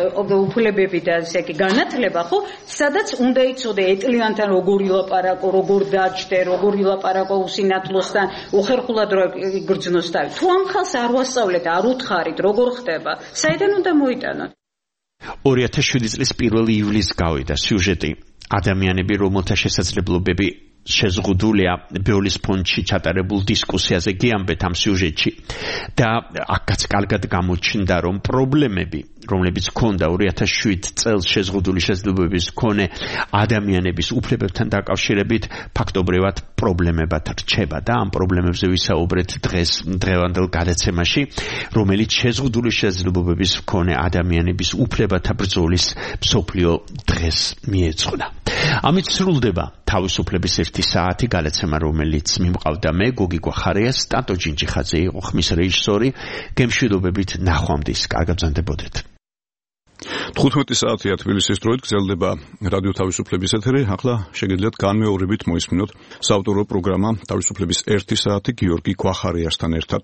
უფლებები და ესე იგი განათლება, ხო, სადაც უნდა იცოდე ეტლიანთან როგორ ილაპარაკო, როგორ დაჯდე, როგორ ილაპარაკო უსინათლოსთან, უხერხულად რო იგრძნოს თავი. თუ ამ ხალხს არ ვასწავლეთ, არ უთხარით, როგორ ხდება, საიდან უნდა მოიტანოთ?
2007 წლის 1 ივლისს გავიდა სიუჟეტი ადამიანები, რომელთა შესაძლებლობები შეზღუდულია ბეოლის ფონდში ჩატარებულ დისკუსიაზე გიამბეთ ამ სიუჟეტში და აქაც კარგად გამოჩნდა, რომ პრობლემები, რომლებიც ჰქონდა 2007 წელს შეზღუდული შესაძლებლობების მქონე ადამიანების უფლებებთან დაკავშირებით, ფაქტობრივად პრობლემებად რჩება და ამ პრობლემებზე ვისაუბრეთ დღევანდელ გადაცემაში, რომელიც შეზღუდული შესაძლებლობების მქონე ადამიანების უფლებათა ბრძოლის მსოფლიო დღეს მიეძღვნა. ამით სრულდება თავისუფლების 1 საათი გადაცემა, რომელიც მიმყავდა მე, გოგი გვახარია, სტატო ჯინჯიხაძე იყო ხმის რეჟისორი. გემშვიდობებით ნახვამდის, კარგად ბრძანდებოდეთ.
15 საათია თბილისის დროით გრძელდება რადიო თავისუფლების ეთერი. ახლა შეგიძლიათ განმეორებით მოისმინოთ საავტორო პროგრამა თავისუფლების 1 საათი გიორგი გვახარიასთან ერთად.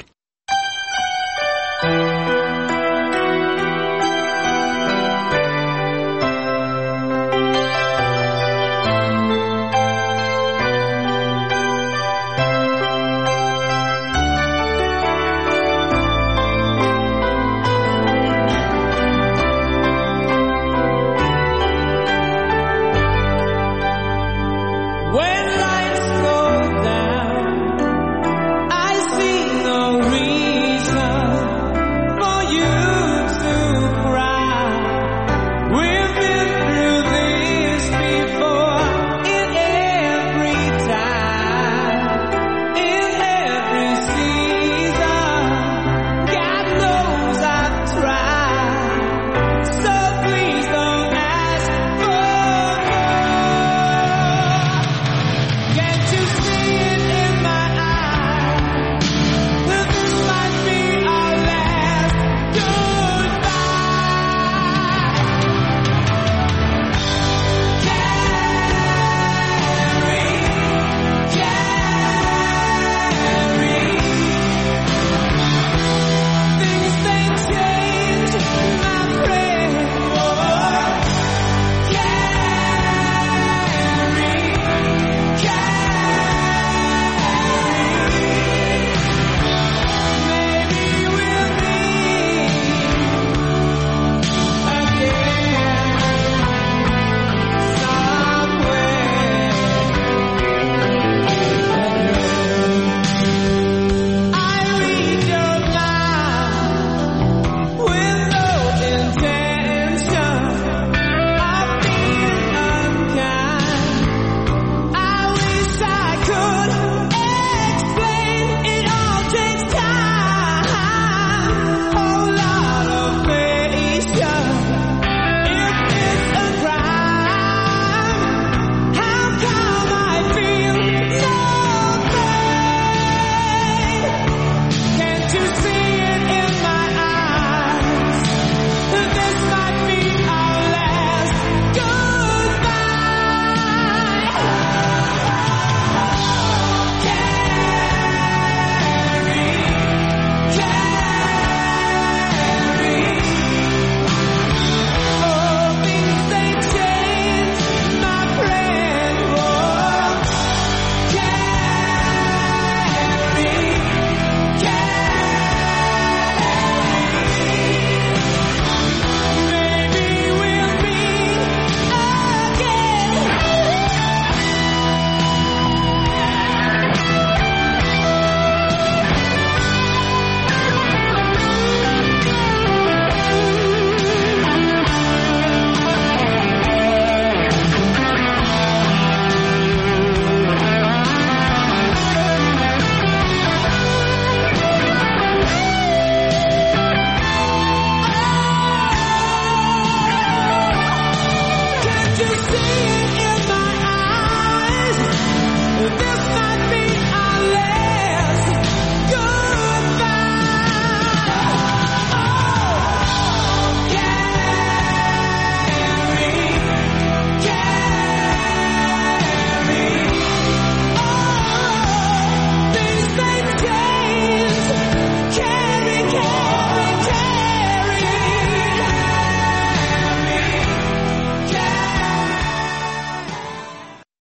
this time.